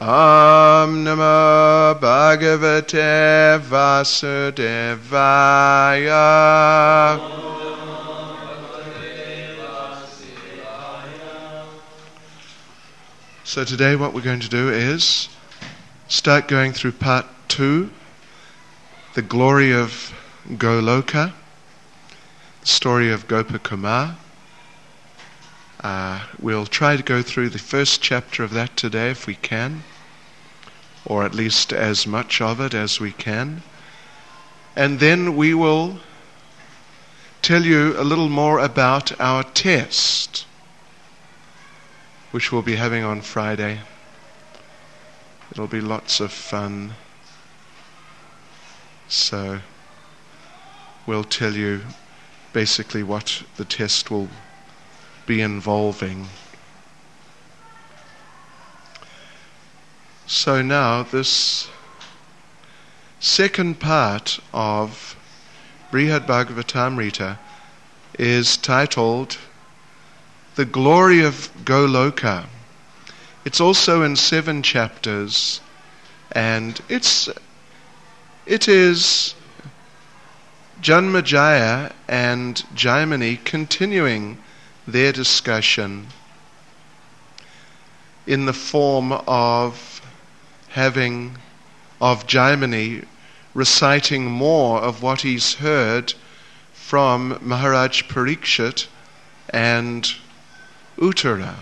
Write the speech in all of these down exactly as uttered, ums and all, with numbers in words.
Om Namo Bhagavate Vasudevaya. So today what we're going to do is start going through part two, the glory of Goloka, the story of Gopakumar. Uh, we'll try to go through the first chapter of that today if we can, or at least as much of it as we can. And then we will tell you a little more about our test, which we'll be having on Friday. It'll be lots of fun. So we'll tell you basically what the test will be involving. So now this second part of Brihad Bhagavatamrita is titled The Glory of Goloka. It's also in seven chapters, and it's it is Janmejaya and Jaimini continuing their discussion in the form of having of Jaimini reciting more of what he's heard from Maharaj Parikshit and Uttara.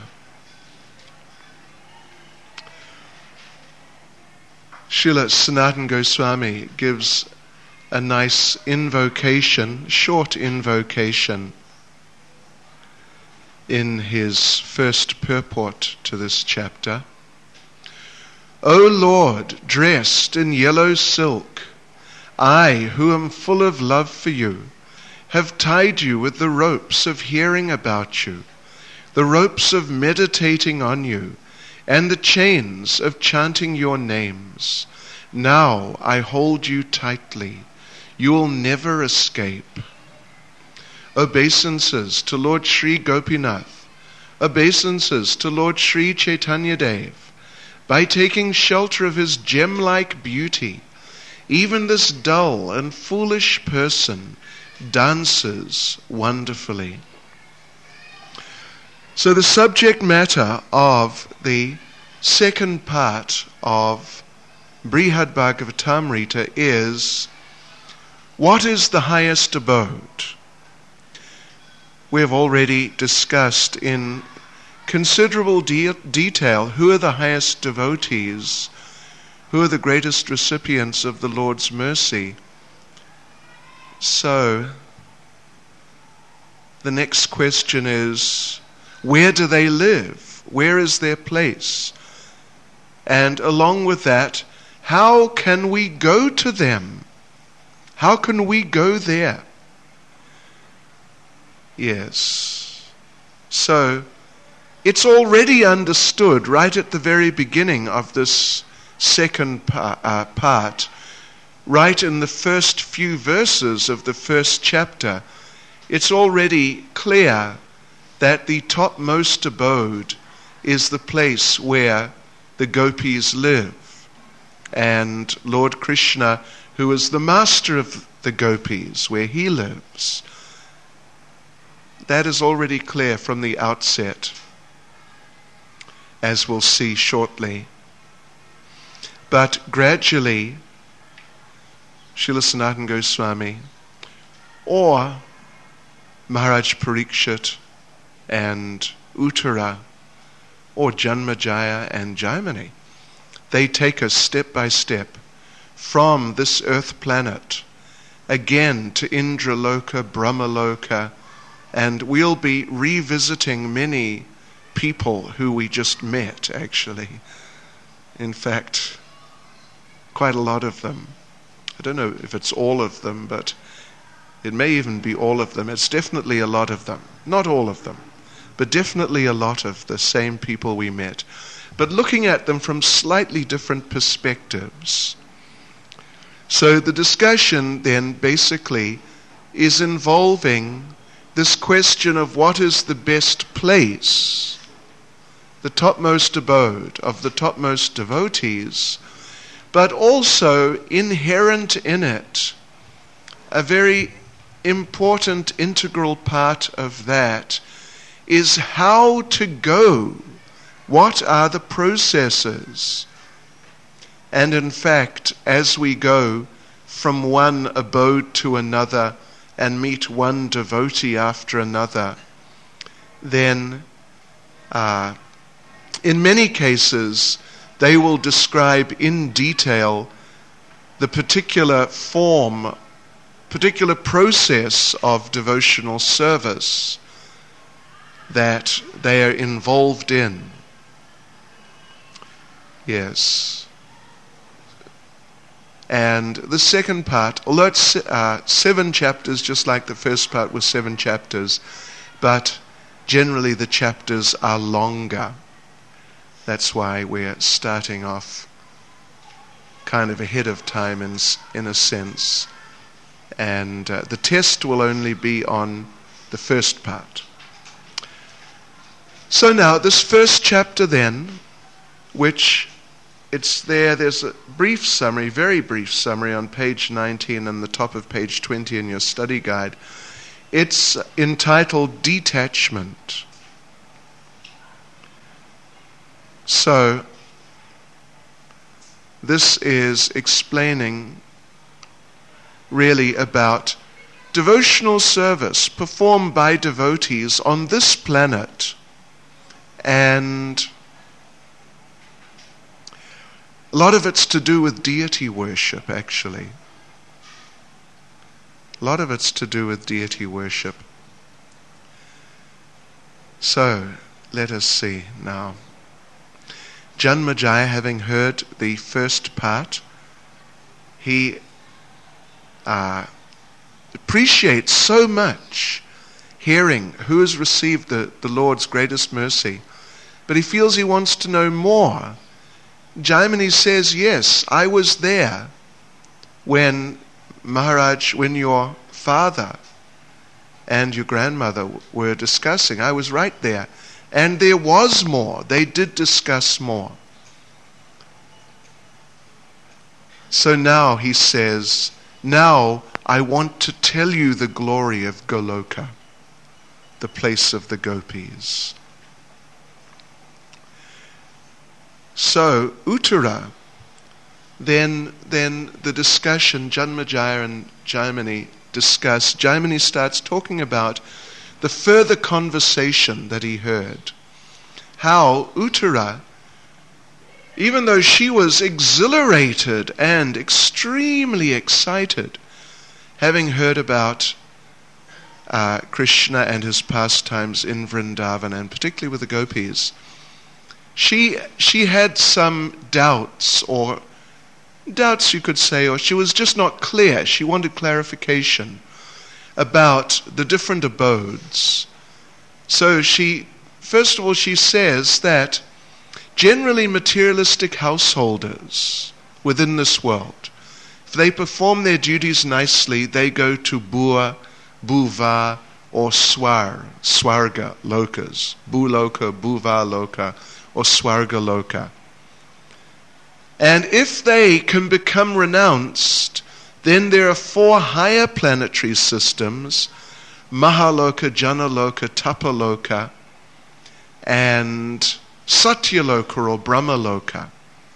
Srila Sanatana Goswami gives a nice invocation, short invocation, in his first purport to this chapter. O Lord, dressed in yellow silk, I, who am full of love for you, have tied you with the ropes of hearing about you, the ropes of meditating on you, and the chains of chanting your names. Now I hold you tightly. You will never escape. Obeisances to Lord Sri Gopinath, obeisances to Lord Sri Chaitanya Dev. By taking shelter of his gem-like beauty, even this dull and foolish person dances wonderfully. So the subject matter of the second part of Brihad Bhagavatamrita is, what is the highest abode? We have already discussed in considerable de- detail who are the highest devotees, who are the greatest recipients of the Lord's mercy. So, the next question is, where do they live? Where is their place? And along with that, how can we go to them? How can we go there? Yes. So, it's already understood right at the very beginning of this second par- uh, part, right in the first few verses of the first chapter. It's already clear that the topmost abode is the place where the gopis live. And Lord Krishna, who is the master of the gopis, where he lives. That is already clear from the outset, as we'll see shortly. But gradually, Srila Sanatana Goswami or Maharaj Parikshit and Uttara or Janmejaya and Jaimini, they take us step by step from this earth planet again to Indraloka, Brahmaloka, and we'll be revisiting many people who we just met, actually. In fact, quite a lot of them. I don't know if it's all of them, but it may even be all of them. It's definitely a lot of them. Not all of them, but definitely a lot of the same people we met. But looking at them from slightly different perspectives. So the discussion then basically is involving this question of what is the best place the topmost abode of the topmost devotees, but also inherent in it, a very important integral part of that is how to go. What are the processes? And in fact, as we go from one abode to another and meet one devotee after another, then uh, in many cases they will describe in detail the particular form, particular process of devotional service that they are involved in. Yes. And the second part, although it's uh, seven chapters, just like the first part was seven chapters, but generally the chapters are longer. That's why we're starting off kind of ahead of time in, in a sense. And uh, the test will only be on the first part. So now, this first chapter then, which it's there, there's a brief summary, very brief summary on page nineteen and the top of page twenty in your study guide. It's entitled Detachment. So, this is explaining really about devotional service performed by devotees on this planet. And a lot of it's to do with deity worship, actually. A lot of it's to do with deity worship. So, let us see now. Janmejaya, having heard the first part, he uh, appreciates so much hearing who has received the, the Lord's greatest mercy, but he feels he wants to know more. Jaimini says, yes, I was there when Maharaj, when your father and your grandmother were discussing. I was right there. And there was more. They did discuss more. So now he says, now I want to tell you the glory of Goloka, the place of the gopis. So, Uttara, then, then the discussion, Janmejaya and Jaimini discuss, Jaimini starts talking about the further conversation that he heard. How Uttara, even though she was exhilarated and extremely excited, having heard about uh, Krishna and his pastimes in Vrindavan, and particularly with the gopis, She she had some doubts, or doubts you could say, or she was just not clear. She wanted clarification about the different abodes. So she, first of all, she says that generally materialistic householders within this world, if they perform their duties nicely, they go to Bua, Bhuva, or Swar, Swarga lokas, Bhuloka, Bhuva loka, or Swarga loka. And if they can become renounced, then there are four higher planetary systems, Mahaloka, Janaloka, Tapaloka, and Satyaloka or Brahmaloka.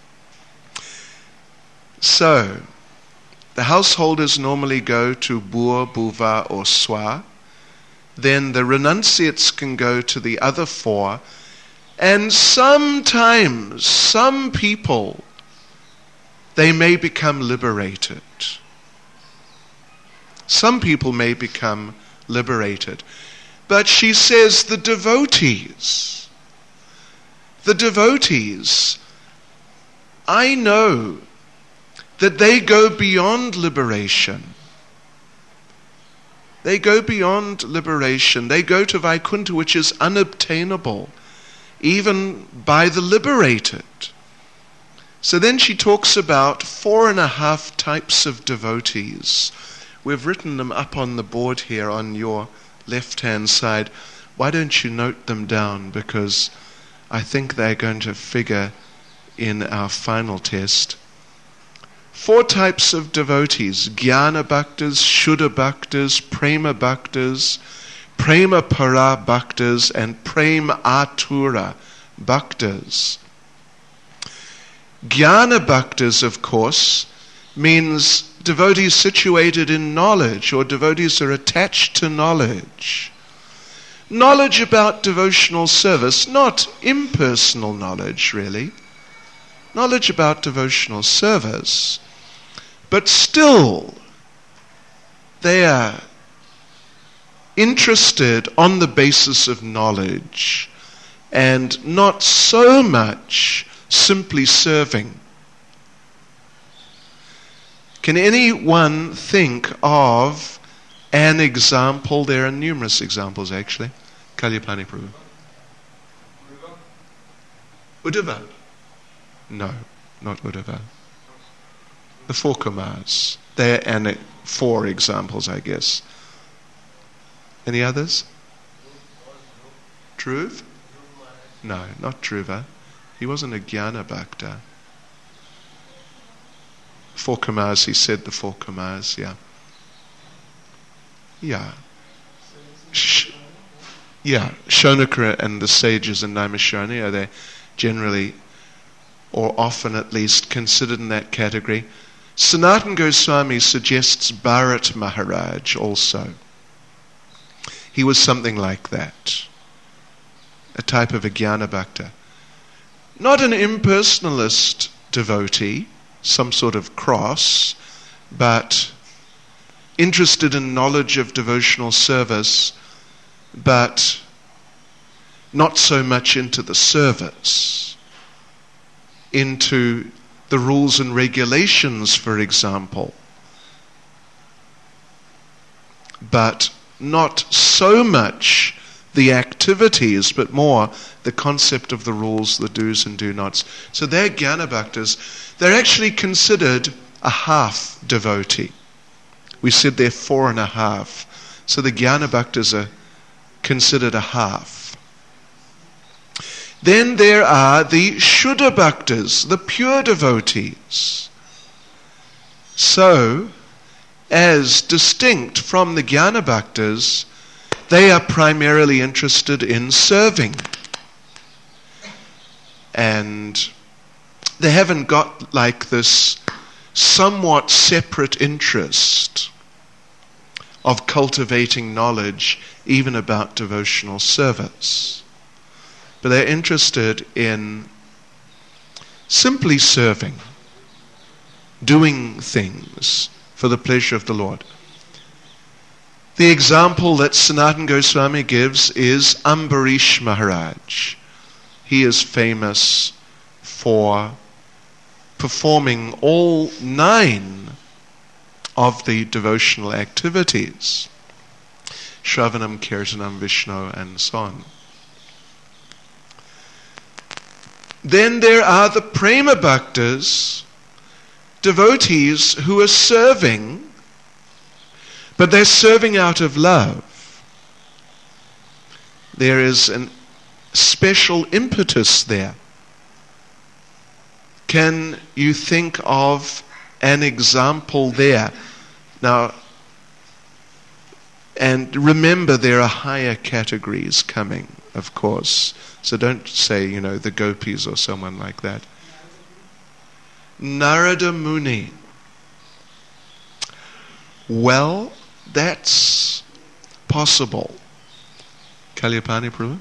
So, the householders normally go to Bua, Bhuva, or Swa. Then the renunciates can go to the other four. And sometimes, some people, they may become liberated. Some people may become liberated. But she says the devotees, the devotees, I know that they go beyond liberation. They go beyond liberation. They go to Vaikuntha, which is unobtainable, even by the liberated. So then she talks about four and a half types of devotees. We've written them up on the board here on your left-hand side. Why don't you note them down? Because I think they're going to figure in our final test. Four types of devotees: Jnana Bhaktas, Shuddha Bhaktas, Prema Bhaktas, Prema Para Bhaktas, and Prema Atura Bhaktas. Jnana Bhaktas, of course, means devotees situated in knowledge, or devotees are attached to knowledge. Knowledge about devotional service, not impersonal knowledge, really. Knowledge about devotional service, but still they are interested on the basis of knowledge and not so much simply serving. Can anyone think of an example? There are numerous examples, actually. Kalyapani Prabhu. Uddhava? No, not Uddhava. The four Kumars. There are an, four examples, I guess. Any others? Dhruv? No, not Dhruva. He wasn't a Jnana Bhakta. Four Kumars, he said the four Kumars, yeah. Yeah. Sh- yeah, Shonakara and the sages in Naimisharanya, are they generally, or often at least, considered in that category. Sanatana Goswami suggests Bharat Maharaj also. He was something like that, a type of a Jnana Bhakta. Not an impersonalist devotee, some sort of cross, but interested in knowledge of devotional service, but not so much into the service, into the rules and regulations, for example, but not so much the activities, but more the concept of the rules, the do's and do-nots. So they're Jnana Bhaktas. They're actually considered a half devotee. We said they're four and a half. So the Jnana Bhaktas are considered a half. Then there are the Shuddha Bhaktas, the pure devotees. So, as distinct from the Jnana Bhaktas, they are primarily interested in serving. And they haven't got like this somewhat separate interest of cultivating knowledge even about devotional service. But they're interested in simply serving, doing things for the pleasure of the Lord. The example that Sanatana Goswami gives is Ambarish Maharaj. He is famous for performing all nine of the devotional activities. Shravanam, Kirtanam, Vishnu, and so on. Then there are the Prema Bhaktas, devotees who are serving, but they're serving out of love. There is a special impetus there. Can you think of an example there? Now, and remember there are higher categories coming, of course. So don't say, you know, the gopis or someone like that. Narada Muni. Well, that's possible. Kalyapani Prabhu?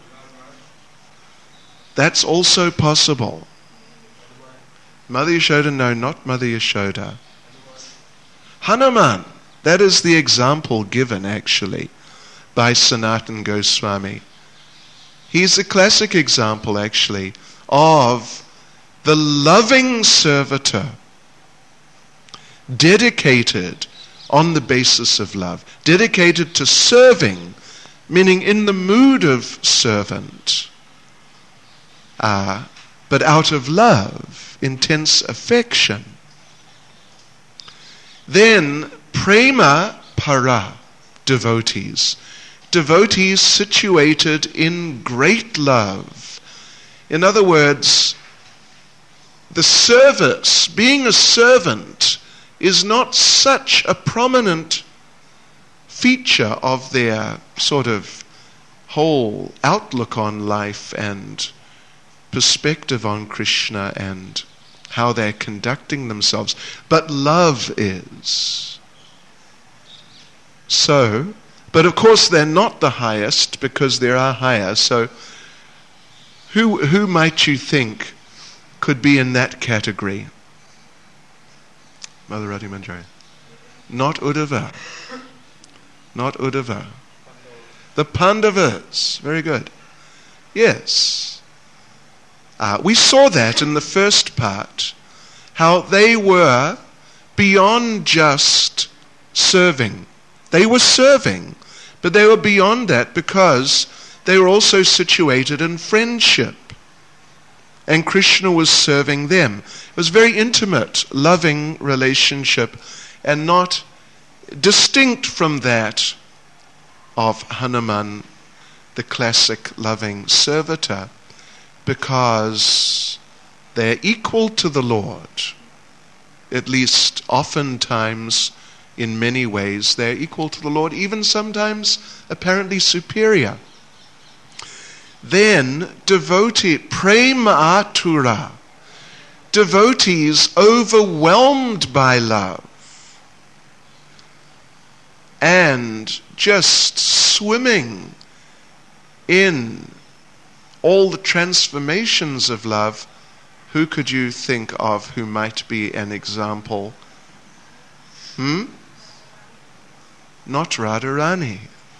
That's also possible. Mother Yashoda, no, not Mother Yashoda. Hanuman. That is the example given, actually, by Sanatana Goswami. He's a classic example, actually, of the loving servitor, dedicated on the basis of love, dedicated to serving, meaning in the mood of servant, uh, but out of love, intense affection. Then Prema Para, devotees. Devotees situated in great love, In other words, the service, being a servant, is not such a prominent feature of their sort of whole outlook on life and perspective on Krishna and how they're conducting themselves. But love is. So, but of course they're not the highest because there are higher. So who who might you think could be in that category? Mother Radhi Manjari. Not Uddhava. Not Uddhava. The Pandavas. Very good. Yes. Uh, we saw that in the first part, how they were beyond just serving. They were serving, but they were beyond that because they were also situated in friendship. And Krishna was serving them. It was a very intimate, loving relationship and not distinct from that of Hanuman, the classic loving servitor, because they're equal to the Lord. At least oftentimes, in many ways, they're equal to the Lord, even sometimes apparently superior. Then, devotee, prema atura, devotees overwhelmed by love and just swimming in all the transformations of love. Who could you think of who might be an example? Hmm? Not Radharani.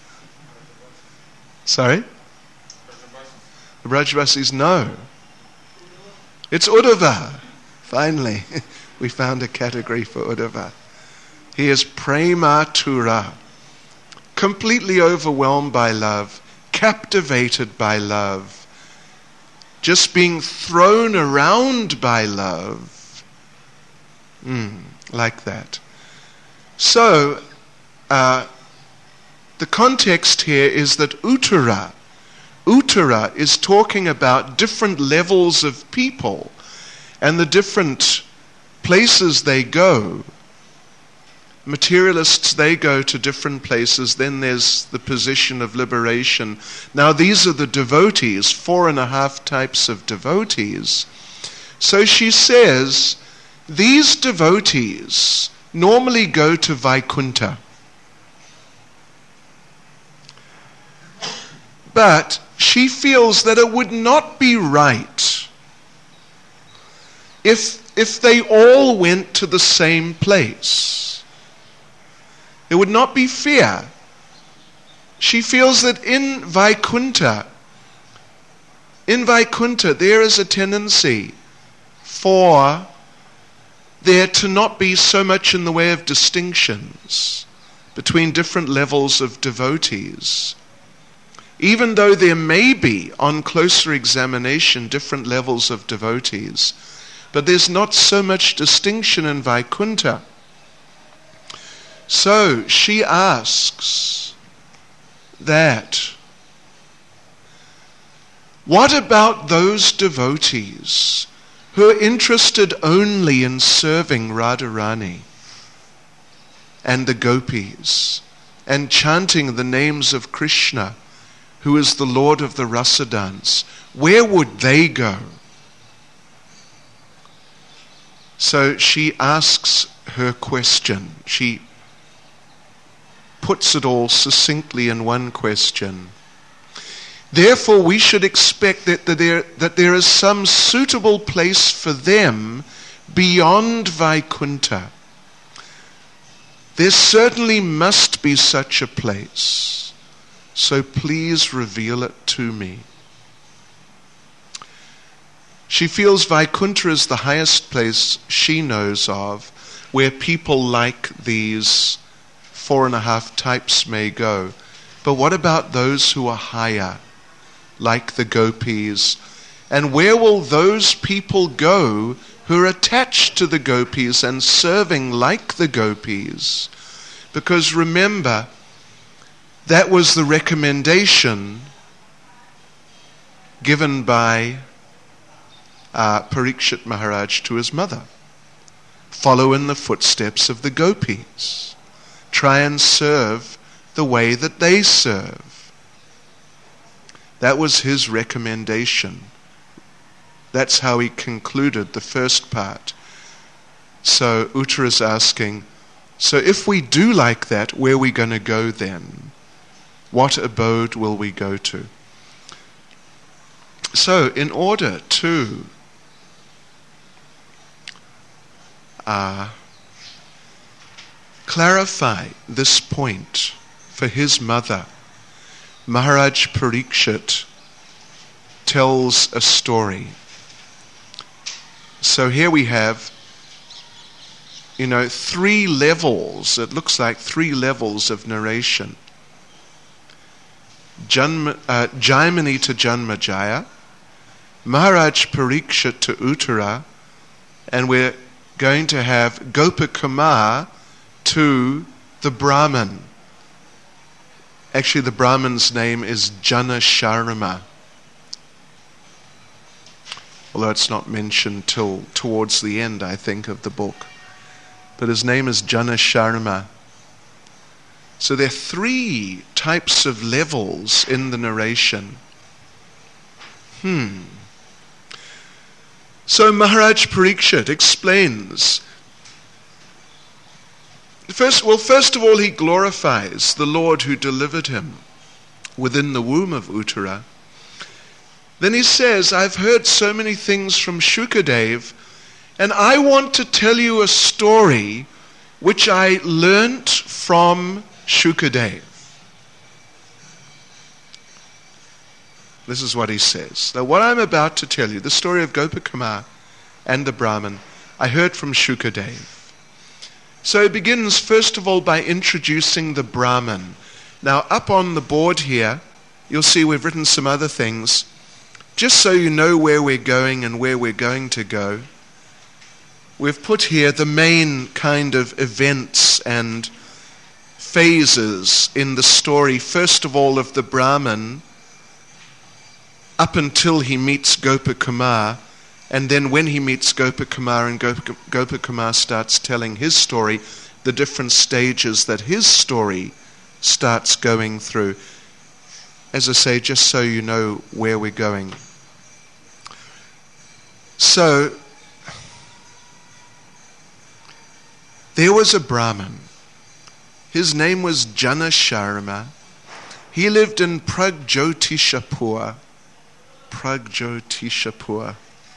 Sorry? The Brajavasis, no. It's Uddhava. Finally, we found a category for Uddhava. He is prematura, completely overwhelmed by love, captivated by love, just being thrown around by love. Mm, like that. So, uh, the context here is that Uttara, Uttara is talking about different levels of people and the different places they go. Materialists, they go to different places. Then there's the position of liberation. Now these are the devotees, four and a half types of devotees. So she says, these devotees normally go to Vaikuntha. But she feels that it would not be right if, if they all went to the same place. It would not be fair. She feels that in Vaikuntha, in Vaikuntha there is a tendency for there to not be so much in the way of distinctions between different levels of devotees. Even though there may be, on closer examination, different levels of devotees, but there's not so much distinction in Vaikuntha. So she asks that, what about those devotees who are interested only in serving Radharani and the gopis and chanting the names of Krishna, who is the Lord of the Rasa dance? Where would they go? So she asks her question. She puts it all succinctly in one question. Therefore, we should expect that, that, there, that there is some suitable place for them beyond Vaikuntha. There certainly must be such a place. So please reveal it to me. She feels Vaikuntha is the highest place she knows of where people like these four and a half types may go. But what about those who are higher, like the gopis? And where will those people go who are attached to the gopis and serving like the gopis? Because remember, that was the recommendation given by uh, Parikshit Maharaj to his mother. Follow in the footsteps of the gopis. Try and serve the way that they serve. That was his recommendation. That's how he concluded the first part. So Uttara's asking, so if we do like that, where are we going to go then? What abode will we go to? So in order to uh, clarify this point for his mother, Maharaj Parikshit tells a story. So here we have, you know, three levels. It looks like three levels of narration. Janma, uh, Jaimini to Janmajaya, Maharaj Parikshit to Uttara, and we're going to have Gopakumar to the Brahman. Actually, the Brahman's name is Jana Sharma, although it's not mentioned till towards the end, I think, of the book. But his name is Jana Sharma. So there are three types of levels in the narration. Hmm. So Maharaj Parikshit explains. First, well, first of all, he glorifies the Lord who delivered him within the womb of Uttara. Then he says, I've heard so many things from Shukadev, and I want to tell you a story which I learnt from Shukadev. This is what he says. Now, what I'm about to tell you, the story of Gopakumar and the Brahman, I heard from Shukadev. So he begins, first of all, by introducing the Brahman. Now, up on the board here, you'll see we've written some other things. Just so you know where we're going and where we're going to go, we've put here the main kind of events and phases in the story, first of all, of the Brahman, up until he meets Gopakumar, and then when he meets Gopakumar and Gop- Gopakumar starts telling his story, the different stages that his story starts going through. As I say, just so you know where we're going. So, there was a Brahman. His name was Jana Sharma. He lived in Pragjotishapur. Pragjotishapur.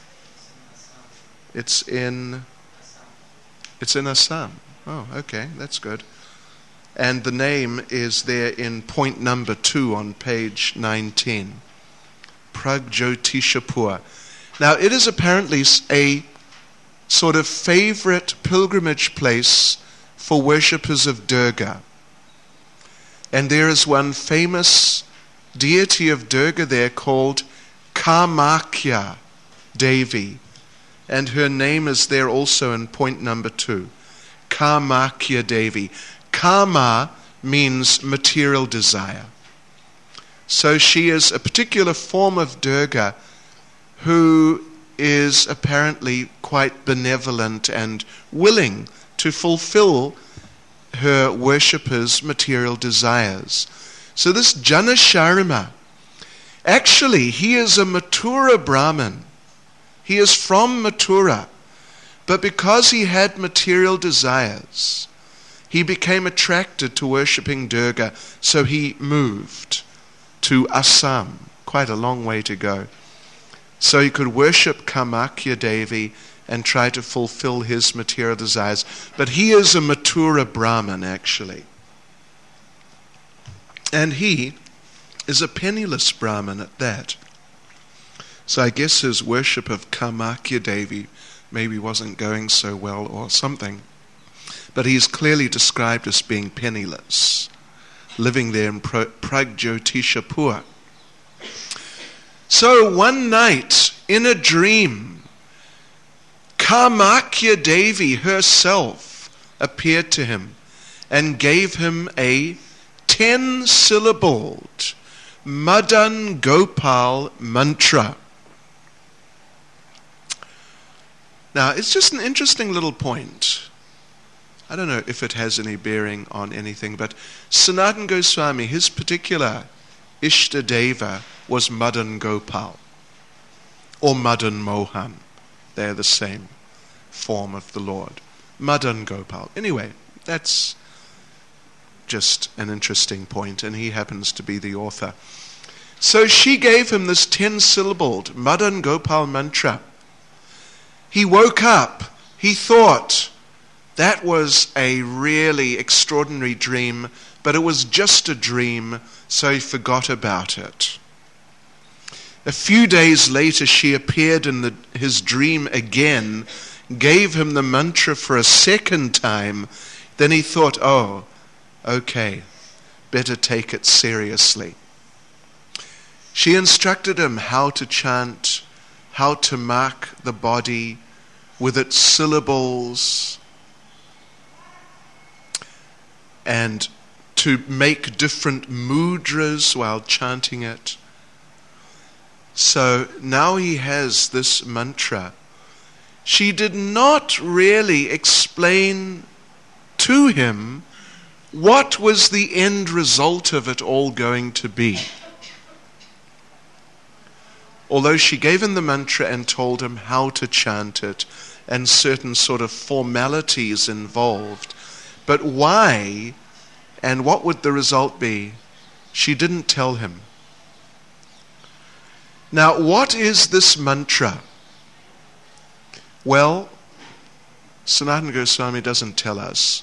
It's in, it's in Assam. Oh, okay, that's good. And the name is there in point number two on page nineteen. Pragjotishapur. Now, it is apparently a sort of favorite pilgrimage place for worshippers of Durga. And there is one famous deity of Durga there called Kamakya Devi. And her name is there also in point number two. Kamakya Devi. Kama means material desire. So she is a particular form of Durga who is apparently quite benevolent and willing to fulfill her worshippers' material desires. So this Jana Sharma, actually he is a Mathura Brahmin. He is from Mathura. But because he had material desires, he became attracted to worshipping Durga, so he moved to Assam, quite a long way to go. So he could worship Kamakya Devi and try to fulfill his material desires. But he is a Mathura Brahmin, actually. And he is a penniless Brahmin at that. So I guess his worship of Kamakya Devi maybe wasn't going so well or something. But he is clearly described as being penniless, living there in Pragjotishapur. So one night, in a dream, Kamakya Devi herself appeared to him and gave him a ten-syllabled Madan Gopal mantra. Now, it's just an interesting little point. I don't know if it has any bearing on anything, but Sanatana Goswami, his particular Ishtadeva was Madan Gopal, or Madan Mohan. They're the same form of the Lord. Madan Gopal. Anyway, that's just an interesting point, and he happens to be the author. So she gave him this ten-syllabled Madan Gopal mantra. He woke up. He thought that was a really extraordinary dream, but it was just a dream, so he forgot about it. A few days later, she appeared in the, his dream again, gave him the mantra for a second time. Then he thought, oh, okay, better take it seriously. She instructed him how to chant, how to mark the body with its syllables, and to make different mudras while chanting it. So now he has this mantra. She did not really explain to him what was the end result of it all going to be. Although she gave him the mantra and told him how to chant it and certain sort of formalities involved, but why and what would the result be, she didn't tell him. Now, what is this mantra? Well, Sanatana Goswami doesn't tell us.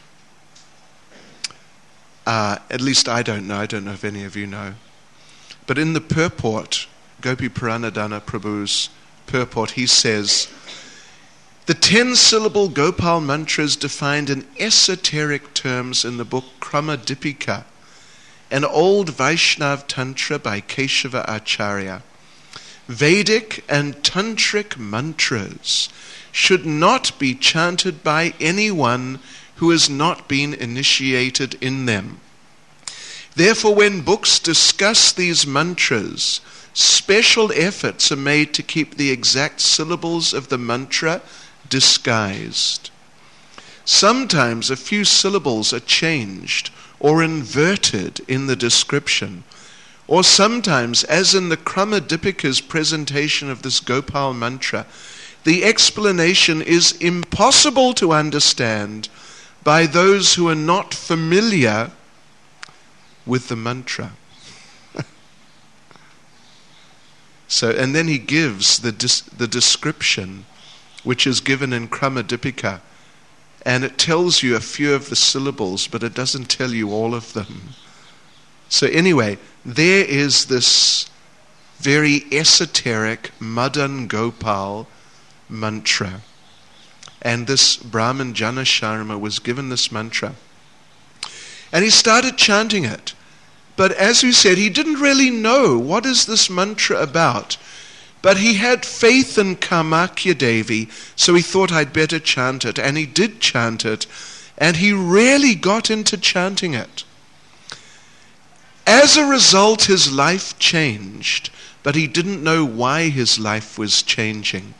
Uh, at least I don't know. I don't know if any of you know. But in the purport, Gopi Pranadhana Prabhu's purport, he says, the ten-syllable Gopal mantra is defined in esoteric terms in the book Kramadipika, an old Vaishnav Tantra by Keshava Acharya. Vedic and Tantric mantras should not be chanted by anyone who has not been initiated in them. Therefore, when books discuss these mantras, special efforts are made to keep the exact syllables of the mantra disguised. Sometimes a few syllables are changed or inverted in the description, or sometimes, as in the Kramadipika's presentation of this Gopal mantra, the explanation is impossible to understand by those who are not familiar with the mantra. So, and then he gives the dis- the description, which is given in Kramadipika, and it tells you a few of the syllables, but it doesn't tell you all of them. So anyway, there is this very esoteric Madan Gopal mantra. And this Brahmin Jana Sharma was given this mantra. And he started chanting it. But as we said, he didn't really know what is this mantra about. But he had faith in Kamakya Devi, so he thought I'd better chant it. And he did chant it. And he really got into chanting it. As a result, his life changed, but he didn't know why his life was changing.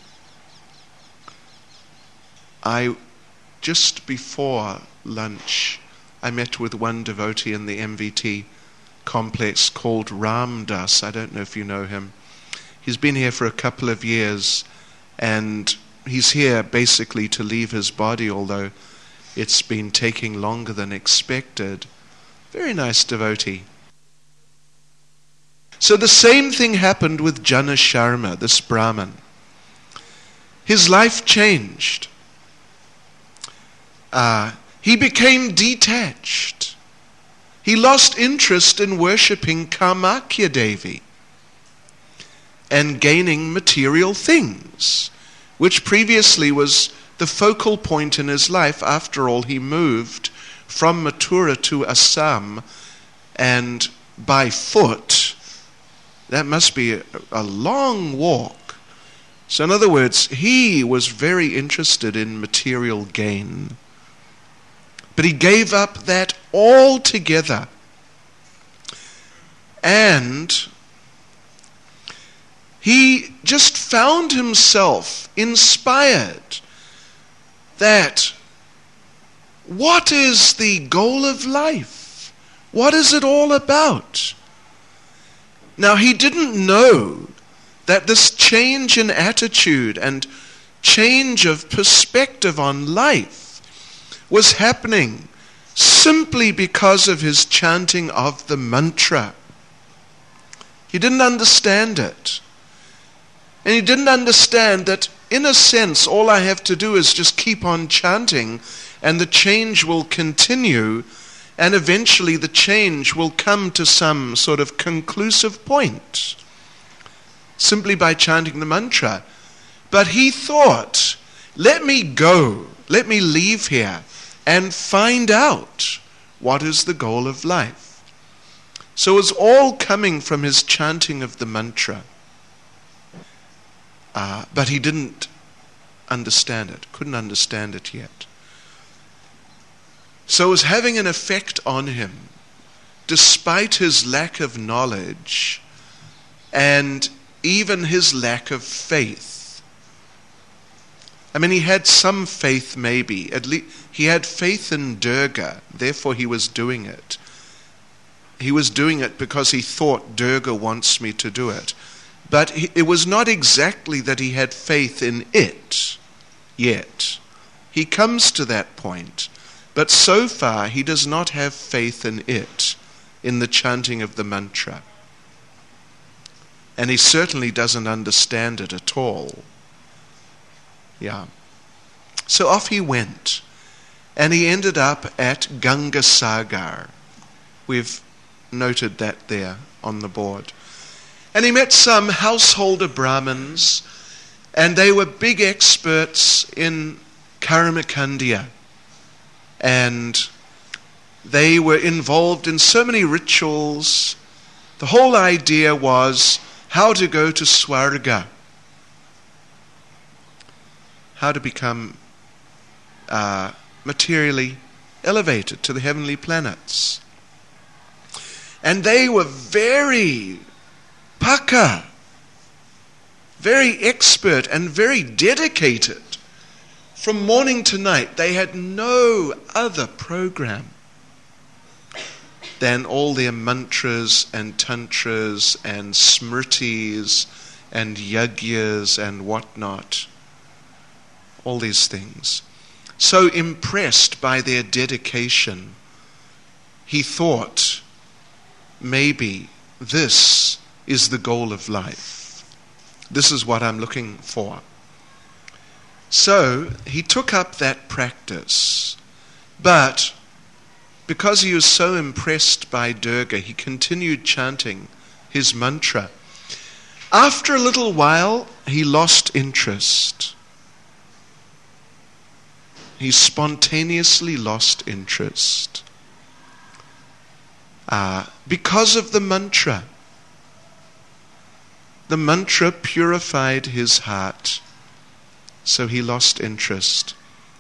I, just before lunch, I met with one devotee in the M V T complex called Ram Das. I don't know if you know him. He's been here for a couple of years, and he's here basically to leave his body, although it's been taking longer than expected. Very nice devotee. So the same thing happened with Jana Sharma, this Brahmin. His life changed. Uh, he became detached. He lost interest in worshipping Kamakya Devi and gaining material things, which previously was the focal point in his life. After all, he moved from Mathura to Assam, and by foot, that must be a, a long walk. So in other words, he was very interested in material gain. But he gave up that altogether. And he just found himself inspired that what is the goal of life? What is it all about? Now, he didn't know that this change in attitude and change of perspective on life was happening simply because of his chanting of the mantra. He didn't understand it. And he didn't understand that, in a sense, all I have to do is just keep on chanting and the change will continue, and eventually the change will come to some sort of conclusive point simply by chanting the mantra. But he thought, let me go, let me leave here and find out what is the goal of life. So it was all coming from his chanting of the mantra. Uh, but he didn't understand it, couldn't understand it yet. So it was having an effect on him, despite his lack of knowledge and even his lack of faith. I mean, he had some faith maybe. At least he had faith in Durga, therefore he was doing it. He was doing it because he thought Durga wants me to do it. But he, it was not exactly that he had faith in it yet. He comes to that point. But so far, he does not have faith in it, in the chanting of the mantra. And he certainly doesn't understand it at all. Yeah. So off he went. And he ended up at Gangasagar. We've noted that there on the board. And he met some householder Brahmins, and they were big experts in Karmakandya. And they were involved in so many rituals. The whole idea was how to go to Swarga, how to become uh, materially elevated to the heavenly planets. And they were very paka, very expert and very dedicated. From morning to night, they had no other program than all their mantras and tantras and smritis and yagyas and whatnot. All these things. So impressed by their dedication, he thought, maybe this is the goal of life. This is what I'm looking for. So he took up that practice, but because he was so impressed by Durga, he continued chanting his mantra. After a little while, he lost interest. He spontaneously lost interest uh, because of the mantra. The mantra purified his heart. So he lost interest.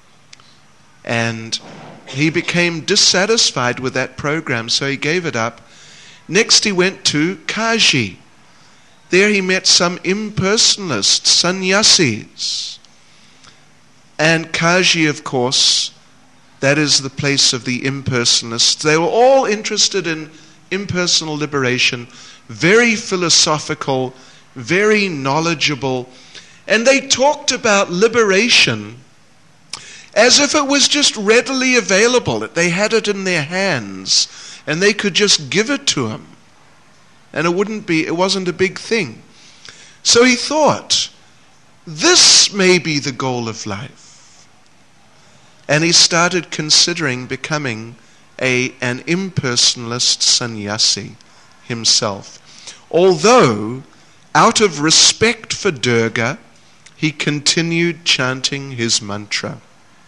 And he became dissatisfied with that program, so he gave it up. Next he went to Kashi. There he met some impersonalist sannyasis. And Kashi, of course, that is the place of the impersonalists. They were all interested in impersonal liberation, very philosophical, very knowledgeable. And they talked about liberation as if it was just readily available, that they had it in their hands and they could just give it to him. And it wouldn't be, it wasn't a big thing. So he thought, this may be the goal of life. And he started considering becoming a, an impersonalist sannyasi himself. Although, out of respect for Durga, he continued chanting his mantra.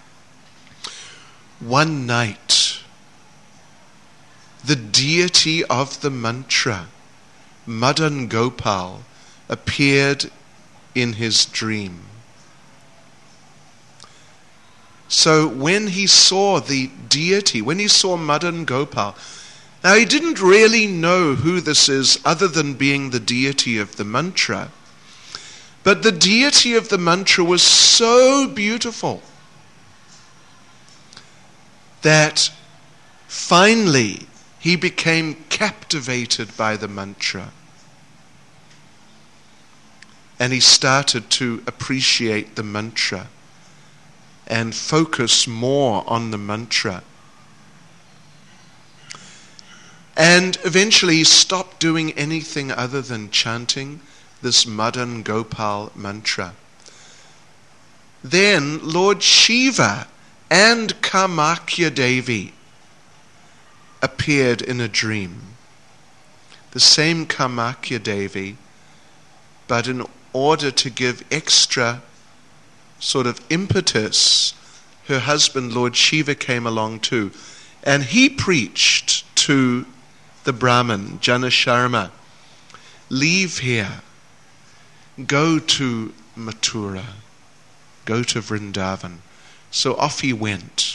One night, the deity of the mantra, Madan Gopal, appeared in his dream. So when he saw the deity, when he saw Madan Gopal, now he didn't really know who this is other than being the deity of the mantra. But the deity of the mantra was so beautiful that finally he became captivated by the mantra. And he started to appreciate the mantra and focus more on the mantra. And eventually he stopped doing anything other than chanting this Madan Gopal mantra. Then Lord Shiva and Kamakya Devi appeared in a dream. The same Kamakya Devi, but in order to give extra sort of impetus, her husband Lord Shiva came along too. And he preached to the Brahmin, Janasharma, leave here, go to Mathura, go to Vrindavan. So off he went.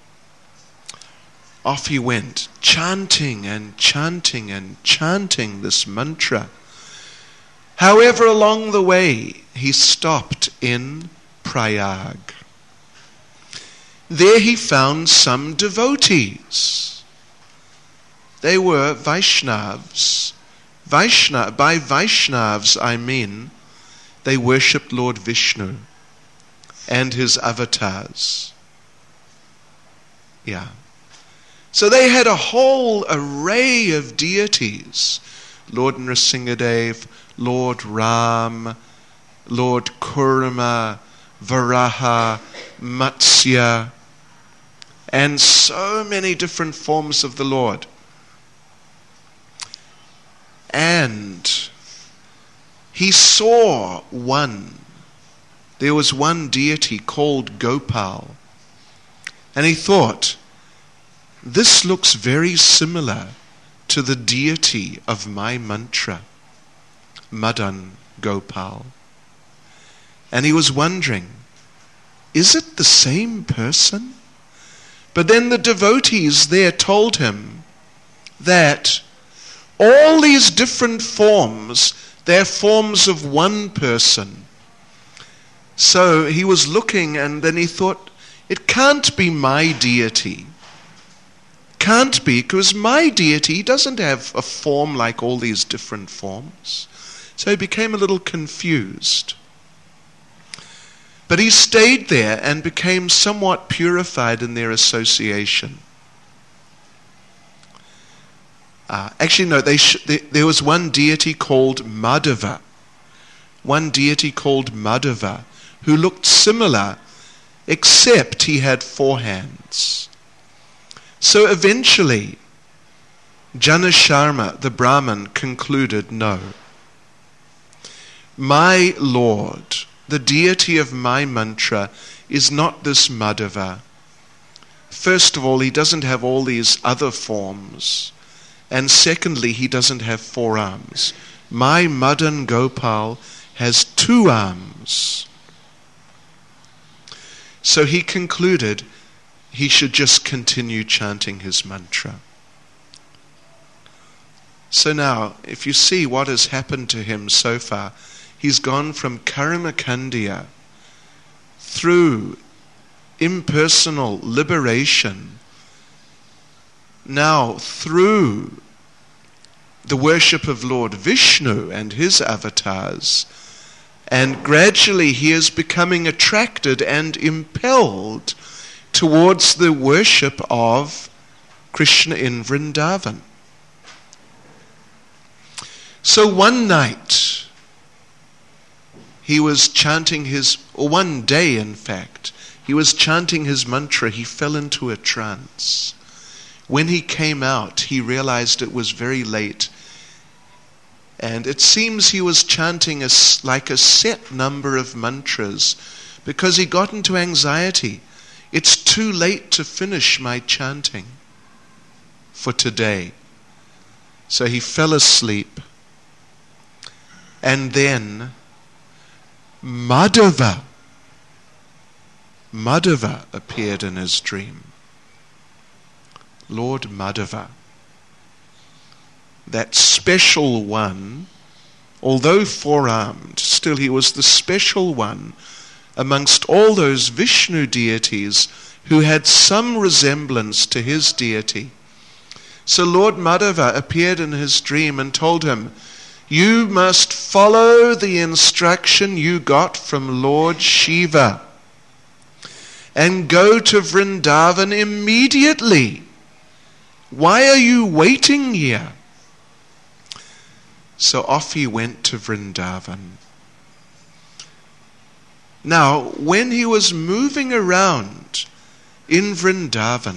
Off he went, chanting and chanting and chanting this mantra. However, along the way, he stopped in Prayag. There he found some devotees. They were Vaishnavas. Vaishnav, by Vaishnavas I mean they worshipped Lord Vishnu and his avatars. Yeah. So they had a whole array of deities. Lord Nrsingadev, Lord Ram, Lord Kurma, Varaha, Matsya, and so many different forms of the Lord. And he saw one. There was one deity called Gopal. And he thought, this looks very similar to the deity of my mantra, Madan Gopal. And he was wondering, is it the same person? But then the devotees there told him that all these different forms, they're forms of one person. So he was looking, and then he thought, it can't be my deity. Can't be, because my deity doesn't have a form like all these different forms. So he became a little confused. But he stayed there and became somewhat purified in their association. Uh, actually, no, they sh- they, there was one deity called Madhava. One deity called Madhava, who looked similar, except he had four hands. So eventually, Janasharma, the Brahmin, concluded, no. My Lord, the deity of my mantra, is not this Madhava. First of all, he doesn't have all these other forms. And secondly, he doesn't have four arms. My Madan Gopal has two arms. So he concluded he should just continue chanting his mantra. So now, if you see what has happened to him so far, he's gone from Karmakandya through impersonal liberation, now through the worship of Lord Vishnu and his avatars, and gradually he is becoming attracted and impelled towards the worship of Krishna in Vrindavan. So one night, he was chanting his, or one day in fact, he was chanting his mantra. He fell into a trance. When he came out, he realized it was very late. And it seems he was chanting a, like a set number of mantras because he got into anxiety. It's too late to finish my chanting for today. So he fell asleep. And then Madhava, Madhava appeared in his dream. Lord Madhava, that special one although four-armed, still he was the special one amongst all those Vishnu deities who had some resemblance to his deity. So Lord Madhava appeared in his dream and told him, you must follow the instruction you got from Lord Shiva and go to Vrindavan immediately. Why are you waiting here? So off he went to Vrindavan. Now, when he was moving around in Vrindavan,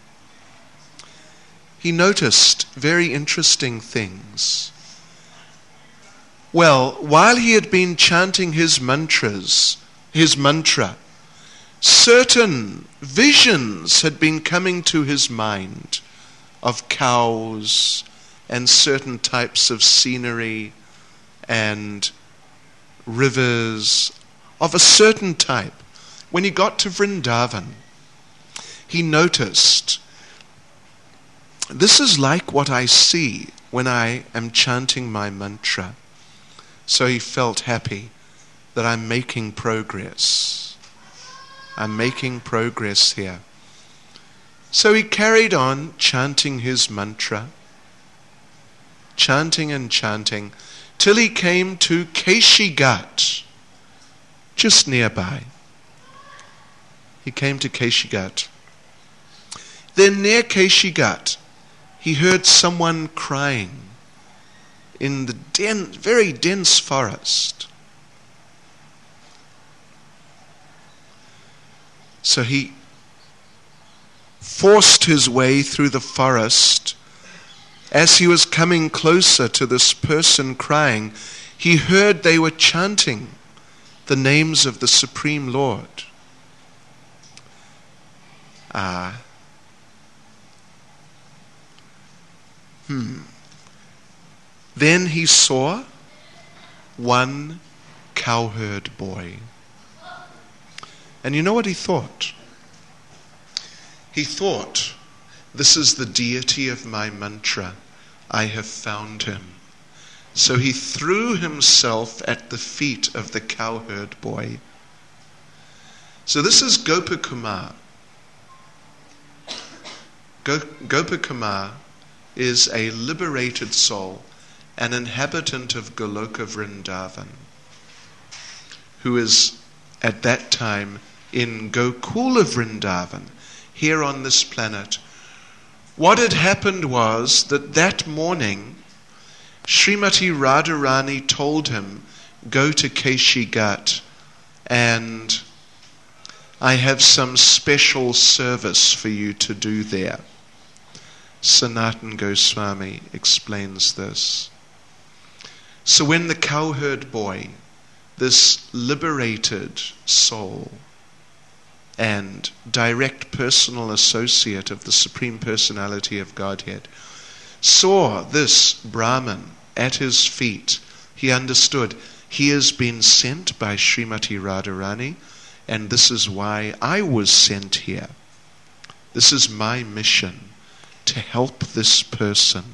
he noticed very interesting things. Well, while he had been chanting his mantras, his mantra, certain visions had been coming to his mind of cows and certain types of scenery and rivers of a certain type. When he got to Vrindavan, he noticed, this is like what I see when I am chanting my mantra. So he felt happy that I'm making progress. I'm making progress here. So he carried on chanting his mantra, chanting and chanting, till he came to Keshigat, just nearby. He came to Keshigat. Then near Keshigat, he heard someone crying in the dense, very dense forest. So he forced his way through the forest. As he was coming closer to this person crying, he heard they were chanting the names of the Supreme Lord. Ah. Hmm. Then he saw one cowherd boy. And you know what he thought? He thought, this is the deity of my mantra. I have found him. So he threw himself at the feet of the cowherd boy. So this is Gopakumar. Go- Gopakumar is a liberated soul, an inhabitant of Goloka Vrindavan, who is at that time in Gokula Vrindavan, here on this planet. What had happened was that that morning, Srimati Radharani told him, go to Keshigat and I have some special service for you to do there. Sanatana Goswami explains this. So when the cowherd boy, this liberated soul and direct personal associate of the Supreme Personality of Godhead, saw this Brahman at his feet, he understood he has been sent by Srimati Radharani, and this is why I was sent here. This is my mission, to help this person.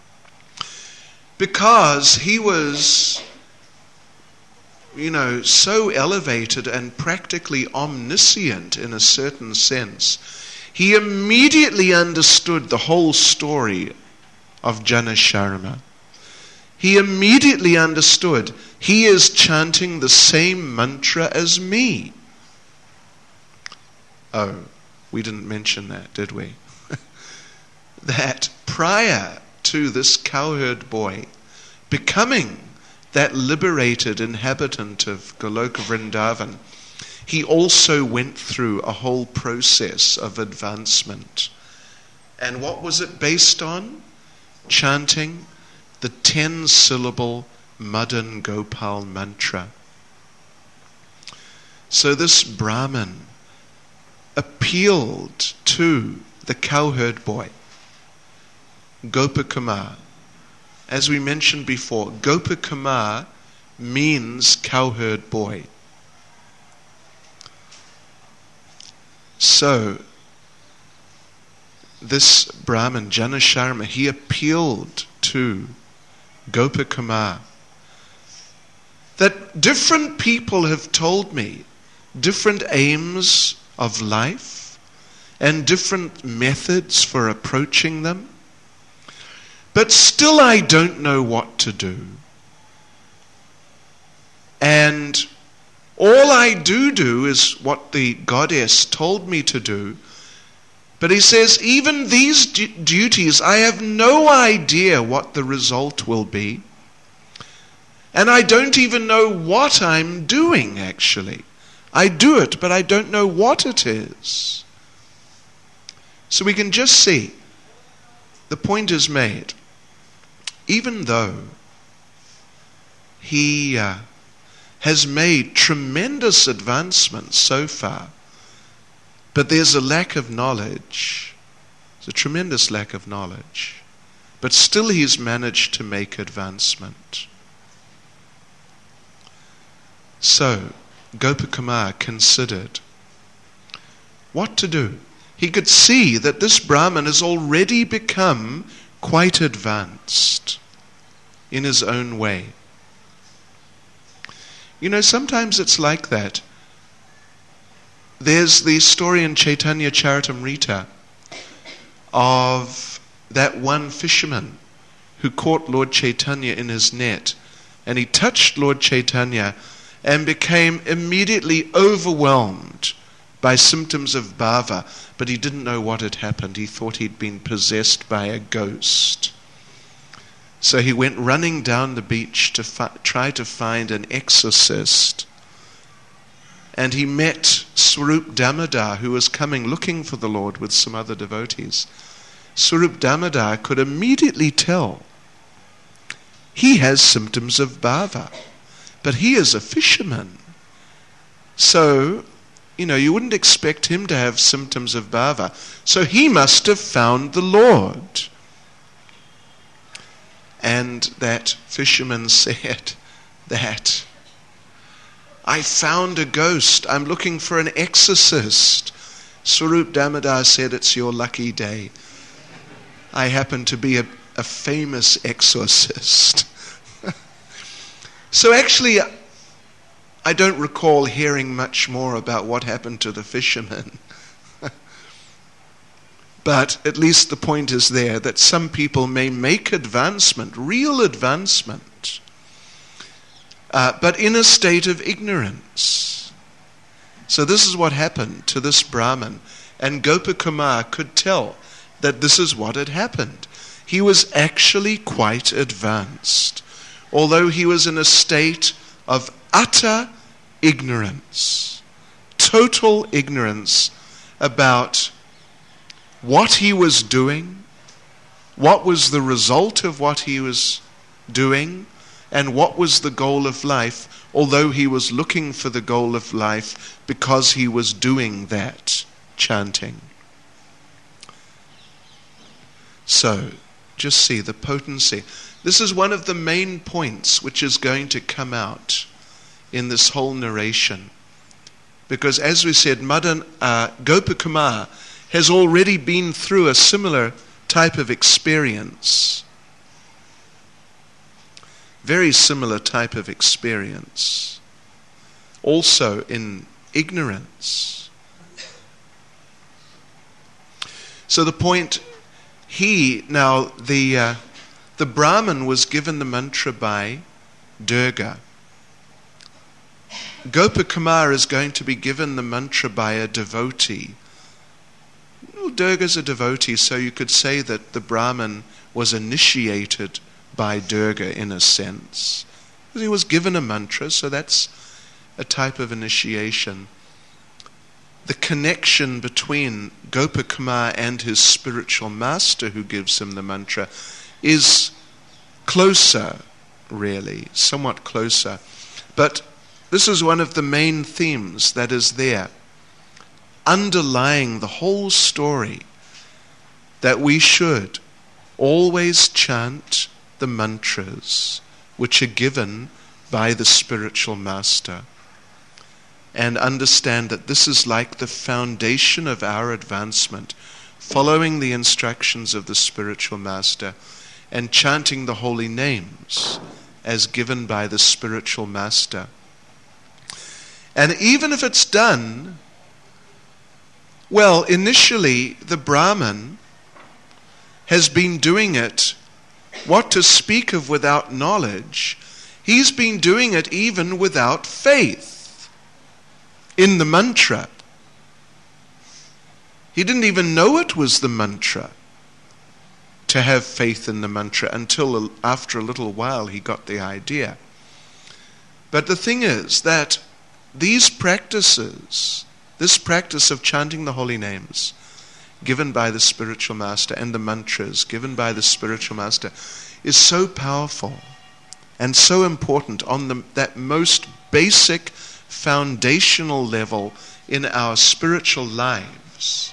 Because he was, you know, so elevated and practically omniscient in a certain sense, he immediately understood the whole story of Janasharma. He immediately understood he is chanting the same mantra as me. Oh, we didn't mention that, did we? That prior to this cowherd boy becoming that liberated inhabitant of Goloka Vrindavan, he also went through a whole process of advancement. And what was it based on? Chanting the ten-syllable Madan Gopal mantra. So this Brahmin appealed to the cowherd boy, Gopakumar. As we mentioned before, Gopakumar means cowherd boy. So, this Brahmin, Janasharma, he appealed to Gopakumar that different people have told me different aims of life and different methods for approaching them, but still I don't know what to do. And all I do do is what the goddess told me to do. But he says, even these du- duties, I have no idea what the result will be. And I don't even know what I'm doing, actually. I do it, but I don't know what it is. So we can just see, the point is made. Even though he uh, has made tremendous advancements so far, but there's a lack of knowledge. There's a tremendous lack of knowledge. But still he's managed to make advancement. So, Gopakumar considered what to do. He could see that this Brahmin has already become quite advanced in his own way. You know, sometimes it's like that. There's the story in Chaitanya Charitamrita of that one fisherman who caught Lord Chaitanya in his net, and he touched Lord Chaitanya and became immediately overwhelmed by symptoms of bhava, but he didn't know what had happened. He thought he'd been possessed by a ghost. So he went running down the beach to fi- try to find an exorcist. And he met Swarup Damodar, who was coming looking for the Lord with some other devotees. Swarup Damodar could immediately tell he has symptoms of bhava, but he is a fisherman. So, you know, you wouldn't expect him to have symptoms of bhava. So he must have found the Lord. And that fisherman said that, I found a ghost. I'm looking for an exorcist. Swarup Damodar said, it's your lucky day. I happen to be a, a famous exorcist. So actually, I don't recall hearing much more about what happened to the fisherman. But at least the point is there that some people may make advancement, real advancement, uh, but in a state of ignorance. So this is what happened to this Brahmin, and Gopakumar could tell that this is what had happened. He was actually quite advanced, although he was in a state of utter ignorance, total ignorance about what he was doing, what was the result of what he was doing, and what was the goal of life, although he was looking for the goal of life because he was doing that chanting. So, just see the potency. This is one of the main points which is going to come out in this whole narration. Because as we said, Madan, uh, Gopakumar has already been through a similar type of experience. Very similar type of experience. Also in ignorance. So the point, he, now the uh, the Brahmin was given the mantra by Durga. Gopakumar is going to be given the mantra by a devotee. Well, Durga's a devotee, so you could say that the Brahmin was initiated by Durga in a sense. He was given a mantra, so that's a type of initiation. The connection between Gopakumar and his spiritual master who gives him the mantra is closer, really, somewhat closer. But this is one of the main themes that is there, underlying the whole story, that we should always chant the mantras which are given by the spiritual master, and understand that this is like the foundation of our advancement, following the instructions of the spiritual master and chanting the holy names as given by the spiritual master. And even if it's done, well, initially the Brahmin has been doing it, what to speak of without knowledge, he's been doing it even without faith in the mantra. He didn't even know it was the mantra, to have faith in the mantra, until after a little while he got the idea. But the thing is that these practices, this practice of chanting the holy names given by the spiritual master and the mantras given by the spiritual master is so powerful and so important on the, that most basic foundational level in our spiritual lives,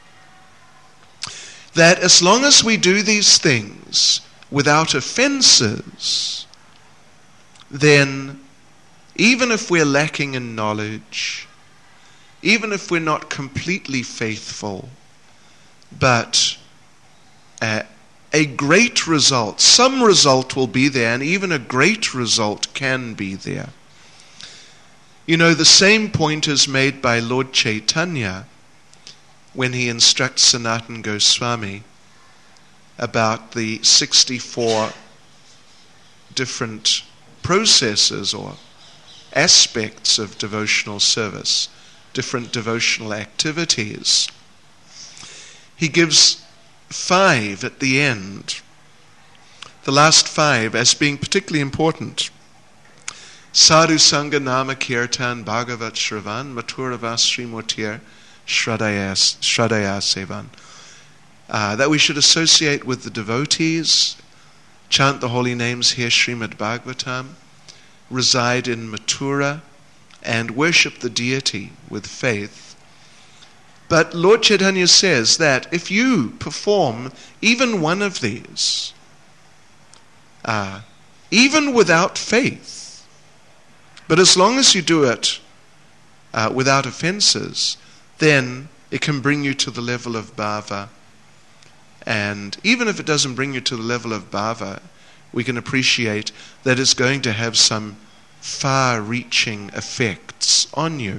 that as long as we do these things without offenses, then even if we're lacking in knowledge, even if we're not completely faithful, but uh, a great result, some result will be there, and even a great result can be there. You know, the same point is made by Lord Chaitanya when he instructs Sanatana Goswami about the sixty-four different processes or aspects of devotional service, different devotional activities. He gives five at the end, the last five as being particularly important. Sadhu Sangha Nama Kirtan Bhagavat Shravan Maturavas Srimurtir Shradaya Shradaya Sevan. Uh, that we should associate with the devotees, chant the holy names, hear Srimad Bhagavatam, reside in Mathura, and worship the deity with faith. But Lord Chaitanya says that if you perform even one of these, uh, even without faith, but as long as you do it uh, without offenses, then it can bring you to the level of bhava. And even if it doesn't bring you to the level of bhava, we can appreciate that it's going to have some far-reaching effects on you.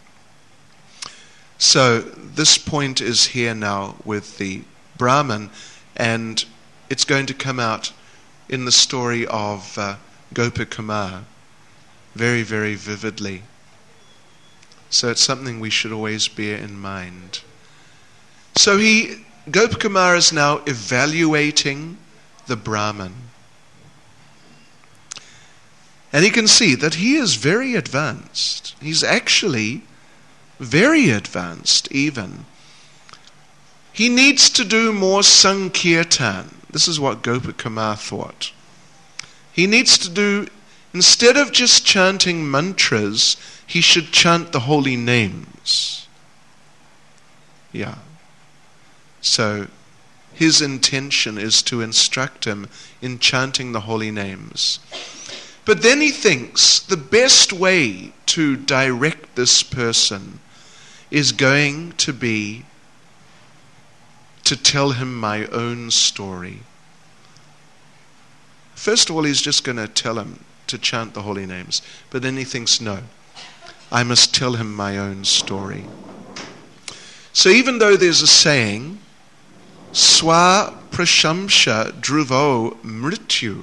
So this point is here now with the Brahmin, and it's going to come out in the story of uh, Gopakumar very, very vividly. So it's something we should always bear in mind. So he, Gopakumar is now evaluating the Brahmin. And he can see that he is very advanced. He's actually very advanced even. He needs to do more Sankirtan. This is what Gopakumar thought. He needs to do, instead of just chanting mantras, he should chant the holy names. Yeah. So his intention is to instruct him in chanting the holy names. But then he thinks the best way to direct this person is going to be to tell him my own story. First of all, he's just going to tell him to chant the holy names. But then he thinks, no, I must tell him my own story. So even though there's a saying, Swa prashamsha dhruvo mrityu,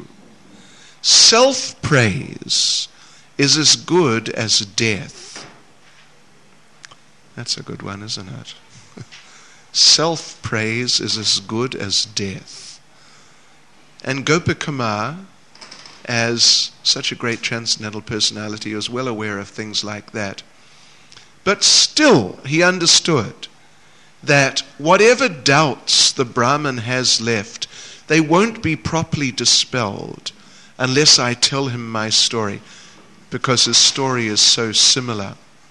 self-praise is as good as death. That's a good one, isn't it? Self-praise is as good as death. And Gopakumar, as such a great transcendental personality, was well aware of things like that. But still, he understood that whatever doubts the Brahmin has left, they won't be properly dispelled unless I tell him my story, because his story is so similar.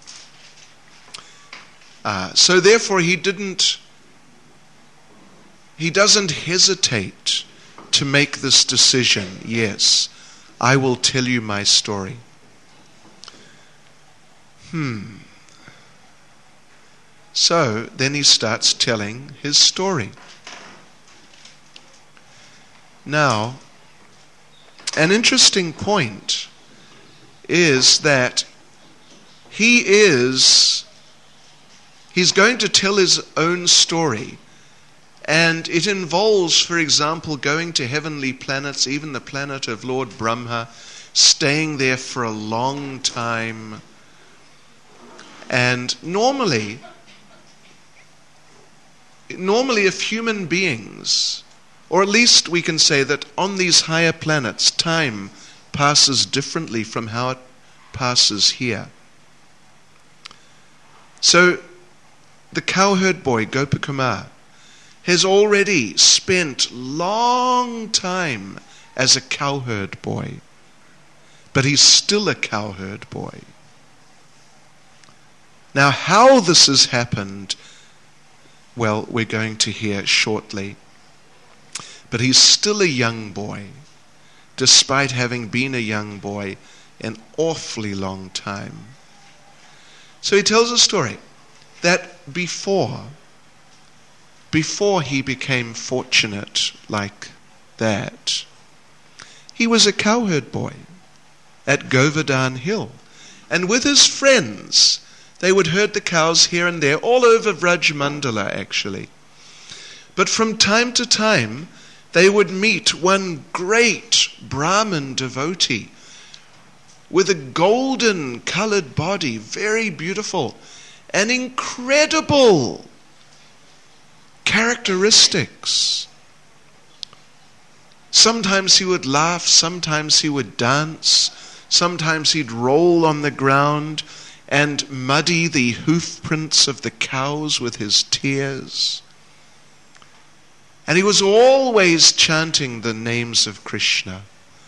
Uh, so therefore he didn't, he doesn't hesitate to make this decision. Yes, I will tell you my story. Hmm. So then he starts telling his story. Now, an interesting point is that he is, he's going to tell his own story. And it involves, for example, going to heavenly planets, even the planet of Lord Brahma, staying there for a long time. And normally, normally if human beings, or at least we can say that on these higher planets, time passes differently from how it passes here. So, the cowherd boy, Gopakumar, has already spent long time as a cowherd boy, but he's still a cowherd boy. Now, how this has happened, well, we're going to hear shortly. But he's still a young boy, despite having been a young boy an awfully long time. So he tells a story that before, before he became fortunate like that, he was a cowherd boy at Govardhan Hill. And with his friends, they would herd the cows here and there, all over Vrajmandala actually. But from time to time, they would meet one great Brahmin devotee with a golden colored body, very beautiful, and incredible characteristics. Sometimes he would laugh, sometimes he would dance, sometimes he'd roll on the ground and muddy the hoof prints of the cows with his tears. And he was always chanting the names of Krishna.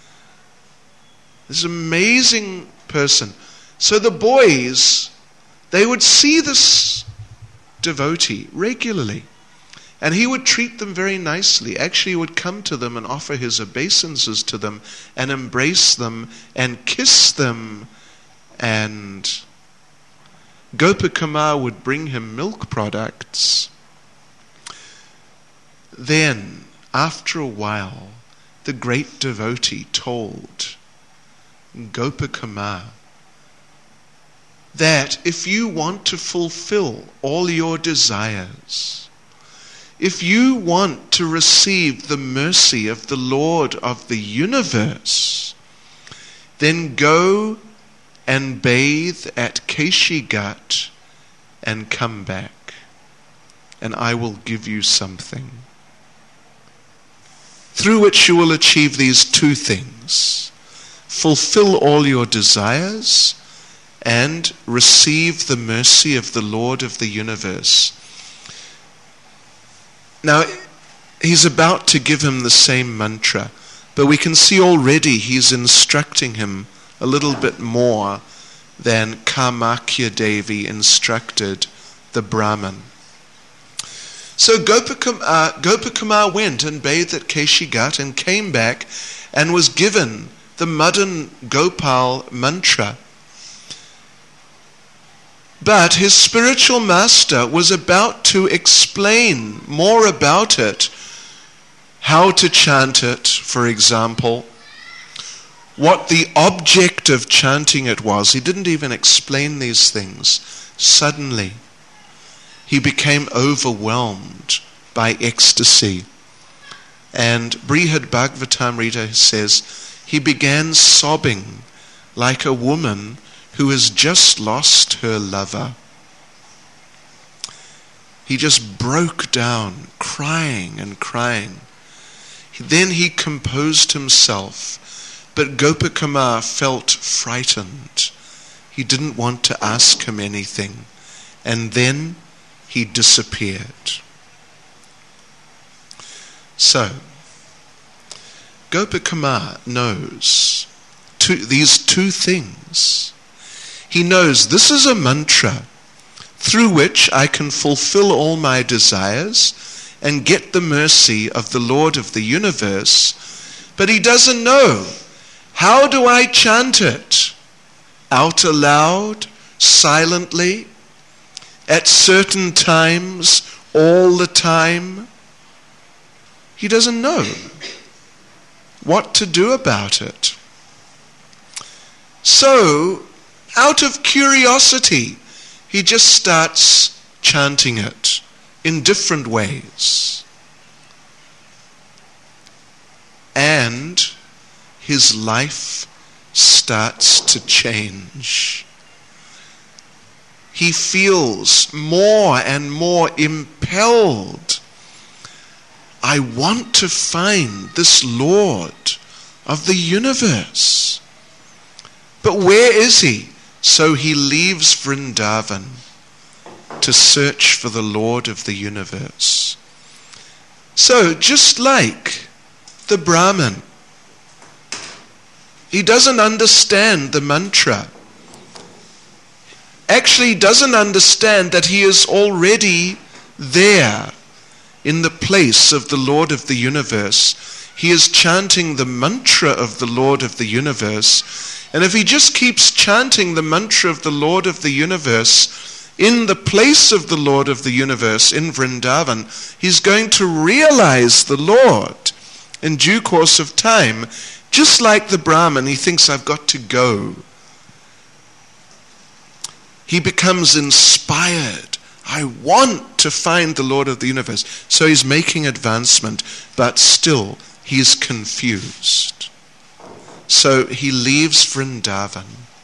This amazing person. So the boys, they would see this devotee regularly. And he would treat them very nicely. Actually, he would come to them and offer his obeisances to them and embrace them and kiss them. And Gopakumar would bring him milk products. Then, after a while, the great devotee told Gopakumar that if you want to fulfill all your desires, if you want to receive the mercy of the Lord of the universe, then go and bathe at Keshi Ghat and come back, and I will give you something through which you will achieve these two things: fulfill all your desires and receive the mercy of the Lord of the universe. Now, he's about to give him the same mantra, but we can see already he's instructing him a little bit more than Kamakya Devi instructed the Brahmin. So Gopakumar, uh, Gopakumar went and bathed at Keshi Ghat and came back and was given the Madan Gopal mantra. But his spiritual master was about to explain more about it, how to chant it, for example, what the object of chanting it was. He didn't even explain these things. Suddenly, he became overwhelmed by ecstasy. And Brihad Bhagavatamrita says, he began sobbing like a woman who has just lost her lover. He just broke down, crying and crying. Then he composed himself, but Gopakumar felt frightened. He didn't want to ask him anything. And then he disappeared. So, Gopakumar knows two, these two things. He knows this is a mantra through which I can fulfill all my desires and get the mercy of the Lord of the universe, but he doesn't know, how do I chant it? Out aloud, silently, at certain times, all the time? He doesn't know. what to do about it. So, out of curiosity, he just starts chanting it in different ways. And his life starts to change. He feels more and more impelled. I want to find this Lord of the universe. But where is he? So he leaves Vrindavan to search for the Lord of the universe. So just like the Brahmin, he doesn't understand the mantra. Actually doesn't understand that he is already there in the place of the Lord of the universe. He is chanting the mantra of the Lord of the universe. And if he just keeps chanting the mantra of the Lord of the universe in the place of the Lord of the universe in Vrindavan, he's going to realize the Lord in due course of time. Just like the Brahmin, he thinks, I've got to go. He becomes inspired. I want to find the Lord of the universe. So he's making advancement, but still he's confused. So he leaves Vrindavan.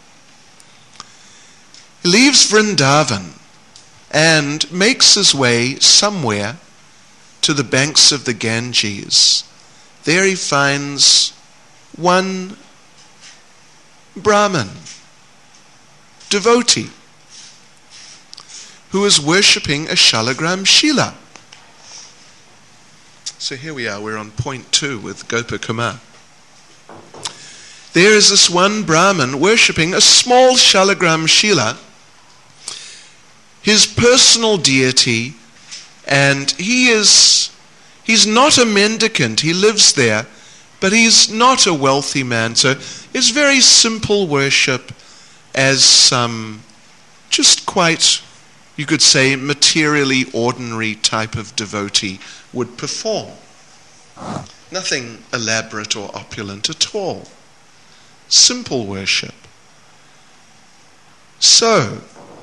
He leaves Vrindavan and makes his way somewhere to the banks of the Ganges. There he finds one Brahmin, devotee, who is worshipping a Shalagram Shila. So here we are, we're on point two with Gopakumar. There is this one Brahmin worshipping a small Shalagram Shila, his personal deity, and he is, he's not a mendicant, he lives there, but he's not a wealthy man, so it's very simple worship as some just quite, you could say, materially ordinary type of devotee would perform. Nothing elaborate or opulent at all. Simple worship. So,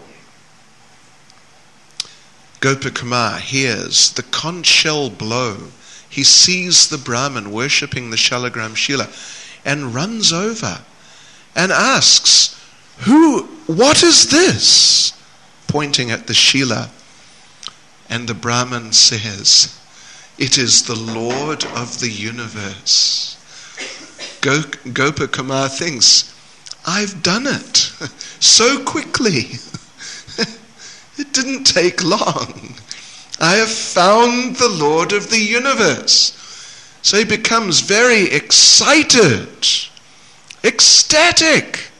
Gopakumar hears the conch shell blow. He sees the Brahmin worshipping the Shalagram Shila and runs over and asks, Who, what is this? Pointing at the Shila. And the Brahmin says, it is the Lord of the universe. Gopakumar thinks, I've done it so quickly. It didn't take long. I have found the Lord of the universe. So he becomes very excited, ecstatic.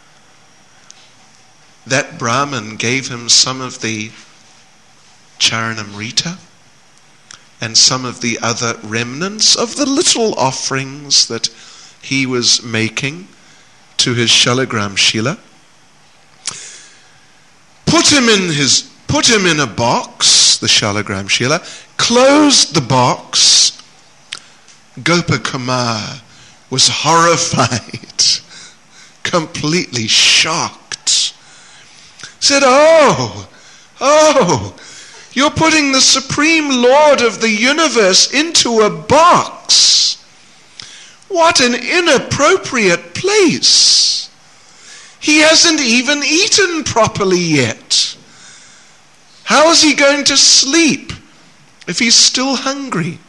That Brahmin gave him some of the Charanamrita and some of the other remnants of the little offerings that he was making to his Shalagram Shila. Put him in his, put him in a box, the Shalagram Shila, closed the box. Gopakumar was horrified, completely shocked. Said, oh, oh, you're putting the Supreme Lord of the universe into a box. What an inappropriate place. He hasn't even eaten properly yet. How is he going to sleep if he's still hungry?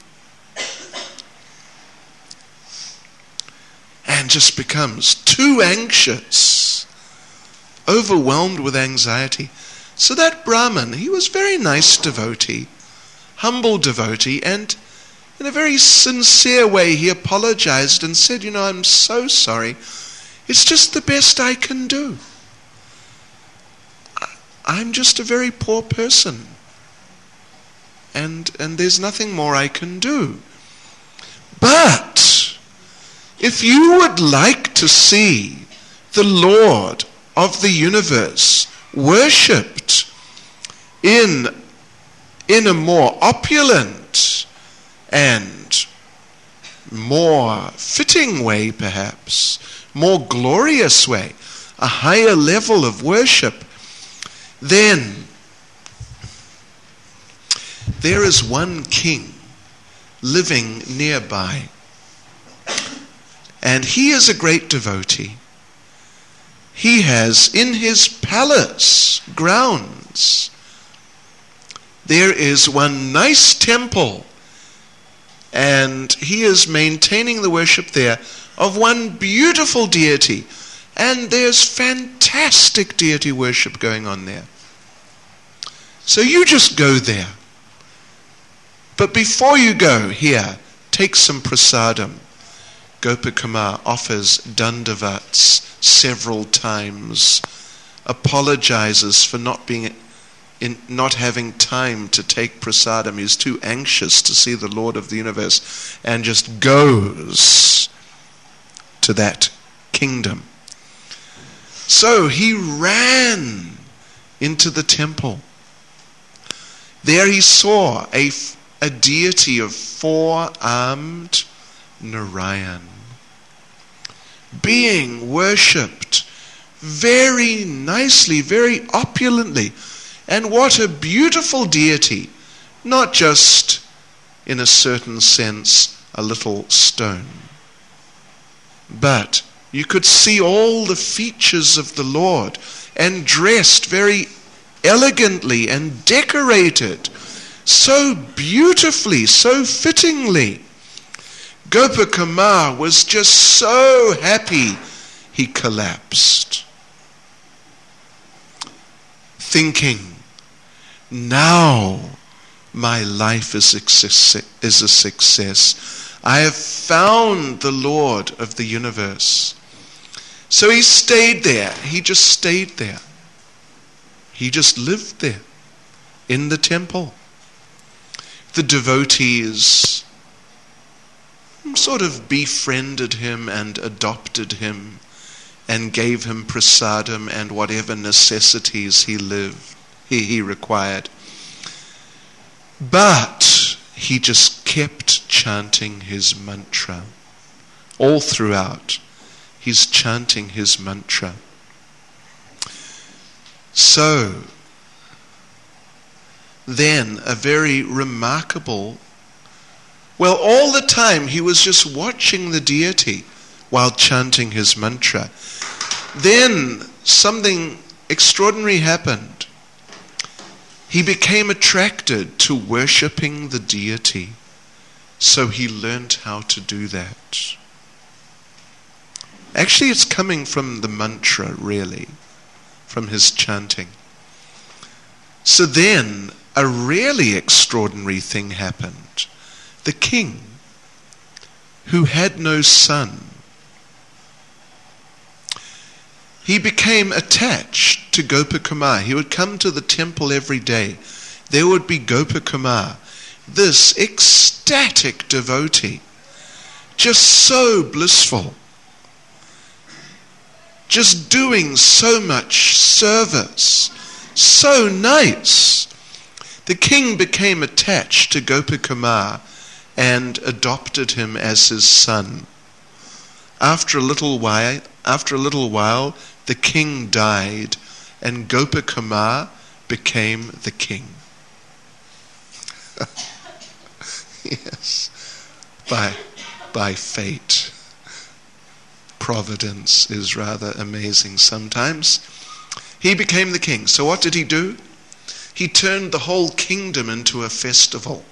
And just becomes too anxious, overwhelmed with anxiety. So that Brahmin, he was a very nice devotee, humble devotee, and in a very sincere way he apologized and said, you know, I'm so sorry. It's just the best I can do. I'm just a very poor person. And, and there's nothing more I can do. But if you would like to see the Lord of the universe worshipped in, in a more opulent and more fitting way perhaps, more glorious way, a higher level of worship, then there is one king living nearby. And he is a great devotee. He has in his palace grounds, there is one nice temple, and he is maintaining the worship there of one beautiful deity. And there's fantastic deity worship going on there. So you just go there. But before you go, here, take some prasadam. Gopakumar offers dandavats several times, apologizes for not being in not having time to take prasadam. He's too anxious to see the Lord of the universe, and just goes to that kingdom. So he ran into the temple. There he saw a, a deity of four-armed Narayan being worshipped very nicely, very opulently. And what a beautiful deity, not just in a certain sense a little stone, but you could see all the features of the Lord, and dressed very elegantly and decorated so beautifully, so fittingly. Gopakumar was just so happy he collapsed, thinking, now my life is a success. I have found the Lord of the universe. So he stayed there. He just stayed there. He just lived there in the temple. The devotees sort of befriended him and adopted him and gave him prasadam and whatever necessities he lived, he, he required. But he just kept chanting his mantra. All throughout, he's chanting his mantra. So, then a very remarkable, well, all the time he was just watching the deity while chanting his mantra. Then something extraordinary happened. He became attracted to worshipping the deity. So he learned how to do that. Actually, it's coming from the mantra, really, from his chanting. So then, a really extraordinary thing happened. The king, who had no son, he became attached to Gopakumar. He would come to the temple every day. There would be Gopakumar, this ecstatic devotee, just so blissful, just doing so much service, so nice. The king became attached to Gopakumar and adopted him as his son. After a little while, after a little while, the king died, and Gopakumar became the king. Yes, by by fate. Providence is rather amazing sometimes. He became the king. So what did he do? He turned the whole kingdom into a festival.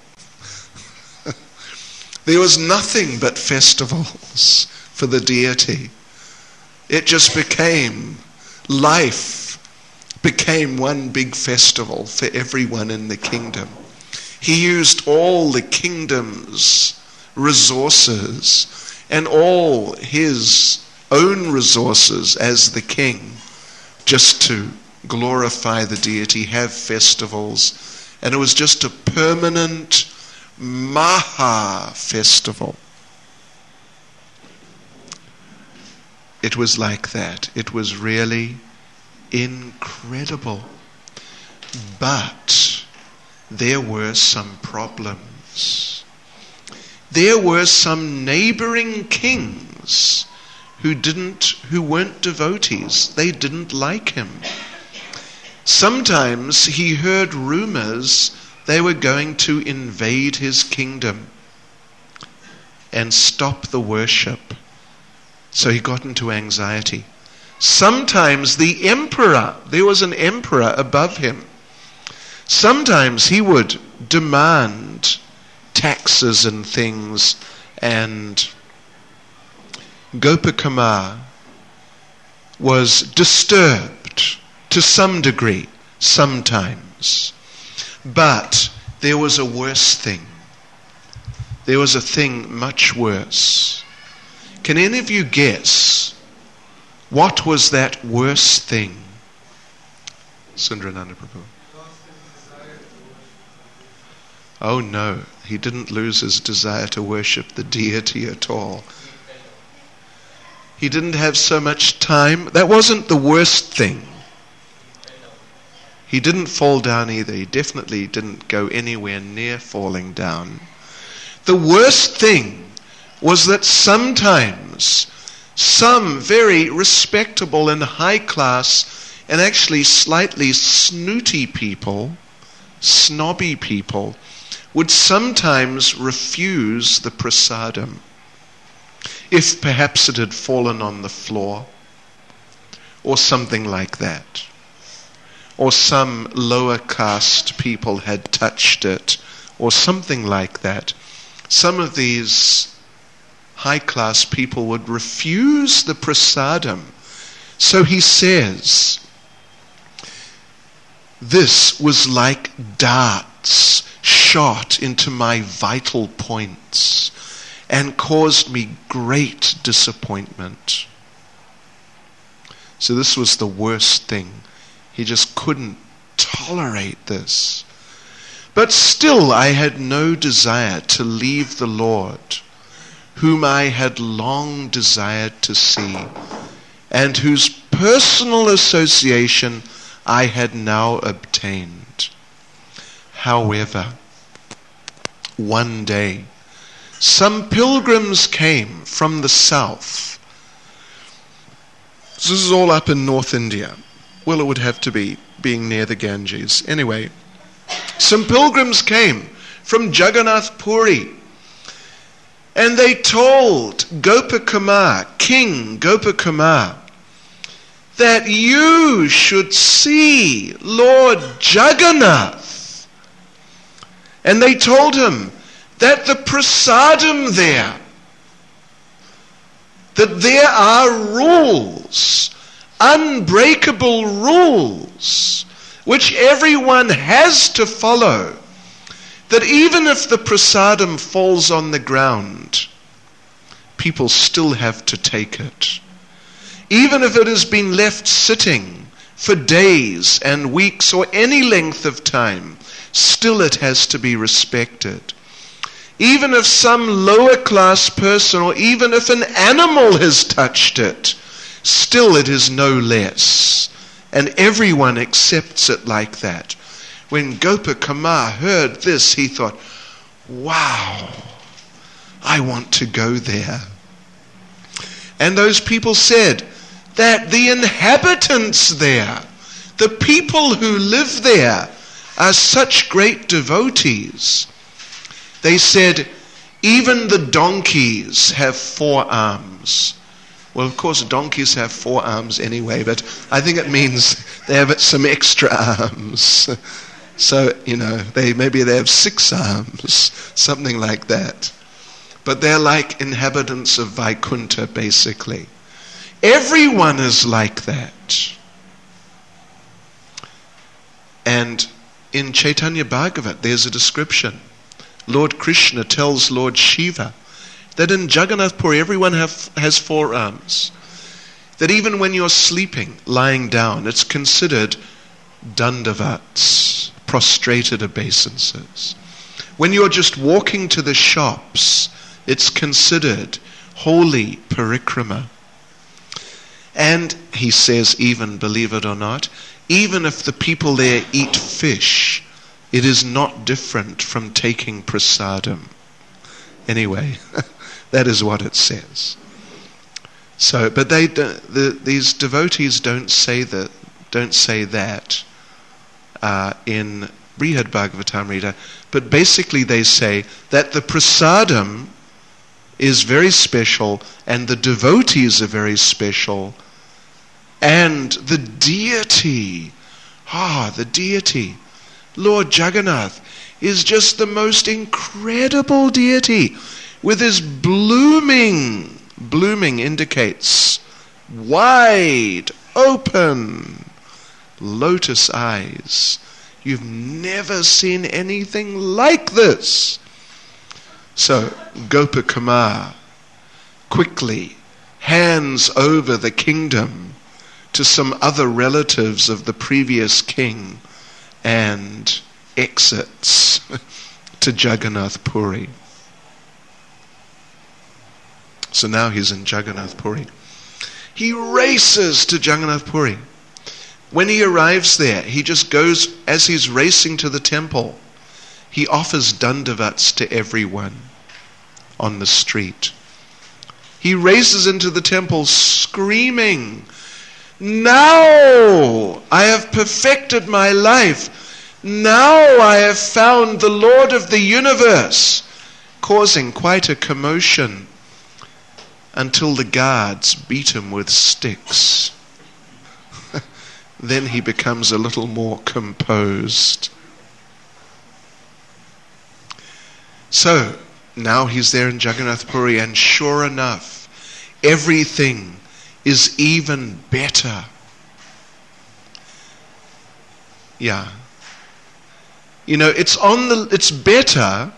There was nothing but festivals for the deity. It just became, life became one big festival for everyone in the kingdom. He used all the kingdom's resources and all his own resources as the king just to glorify the deity, have festivals, and it was just a permanent Maha festival. It was like that. It was really incredible. But there were some problems. there were some neighboring kings who didn't, who weren't devotees. They didn't like him. Sometimes he heard rumors they were going to invade his kingdom and stop the worship. So he got into anxiety. Sometimes the emperor, there was an emperor above him. Sometimes he would demand taxes and things, and Gopakumar was disturbed to some degree, sometimes. But there was a worse thing. There was a thing much worse. Can any of you guess what was that worse thing? Sundrananda Prabhu. Oh no, he didn't lose his desire to worship the deity at all. He didn't have so much time. That wasn't the worst thing. He didn't fall down either. He definitely didn't go anywhere near falling down. The worst thing was that sometimes some very respectable and high class and actually slightly snooty people, snobby people, would sometimes refuse the prasadam if perhaps it had fallen on the floor or something like that, or some lower caste people had touched it or something like that. Some of these high class people would refuse the prasadam. So he says, this was like darts shot into my vital points and caused me great disappointment. So this was the worst thing. He just couldn't tolerate this. But still I had no desire to leave the Lord, whom I had long desired to see, and whose personal association I had now obtained. However, one day, some pilgrims came from the south. So this is all up in North India. Well, it would have to be, being near the Ganges. Anyway, some pilgrims came from Jagannath Puri, and they told Gopakumar, King Gopakumar, that you should see Lord Jagannath. And they told him that the prasadam there, that there are rules, unbreakable rules, which everyone has to follow, that even if the prasadam falls on the ground, people still have to take it. Even if it has been left sitting for days and weeks or any length of time, still it has to be respected. Even if some lower class person or even if an animal has touched it, still it is no less. And everyone accepts it like that. When Gopakumar heard this, he thought, wow, I want to go there. And those people said that the inhabitants there, the people who live there, are such great devotees. They said, even the donkeys have four arms. Well, of course, donkeys have four arms anyway, but I think it means they have some extra arms. So, you know, they maybe they have six arms, something like that. But they're like inhabitants of Vaikuntha, basically. Everyone is like that. And in Chaitanya Bhagavat, there's a description. Lord Krishna tells Lord Shiva that in Jagannath Puri everyone have, has four arms. That even when you're sleeping, lying down, it's considered dandavats, prostrated obeisances. When you're just walking to the shops, it's considered holy parikrama. And he says, even, believe it or not, even if the people there eat fish, it is not different from taking prasadam. Anyway, that is what it says. So, but they the, these devotees don't say that don't say that uh, in Brihad Bhagavatamrita, but basically they say that the prasadam is very special, and the devotees are very special, and the deity, ah, the deity, Lord Jagannath, is just the most incredible deity, with his blooming, blooming indicates wide open lotus eyes. You've never seen anything like this. So Gopakumar quickly hands over the kingdom to some other relatives of the previous king and exits to Jagannath Puri. So now he's in Jagannath Puri. He races to Jagannath Puri. When he arrives there, he just goes, as he's racing to the temple, he offers dandavats to everyone on the street. He races into the temple screaming, "Now I have perfected my life. Now I have found the Lord of the universe," causing quite a commotion until the guards beat him with sticks. Then he becomes a little more composed. So, now he's there in Jagannath Puri, and sure enough, everything is even better. Yeah. You know, it's on the, it's better,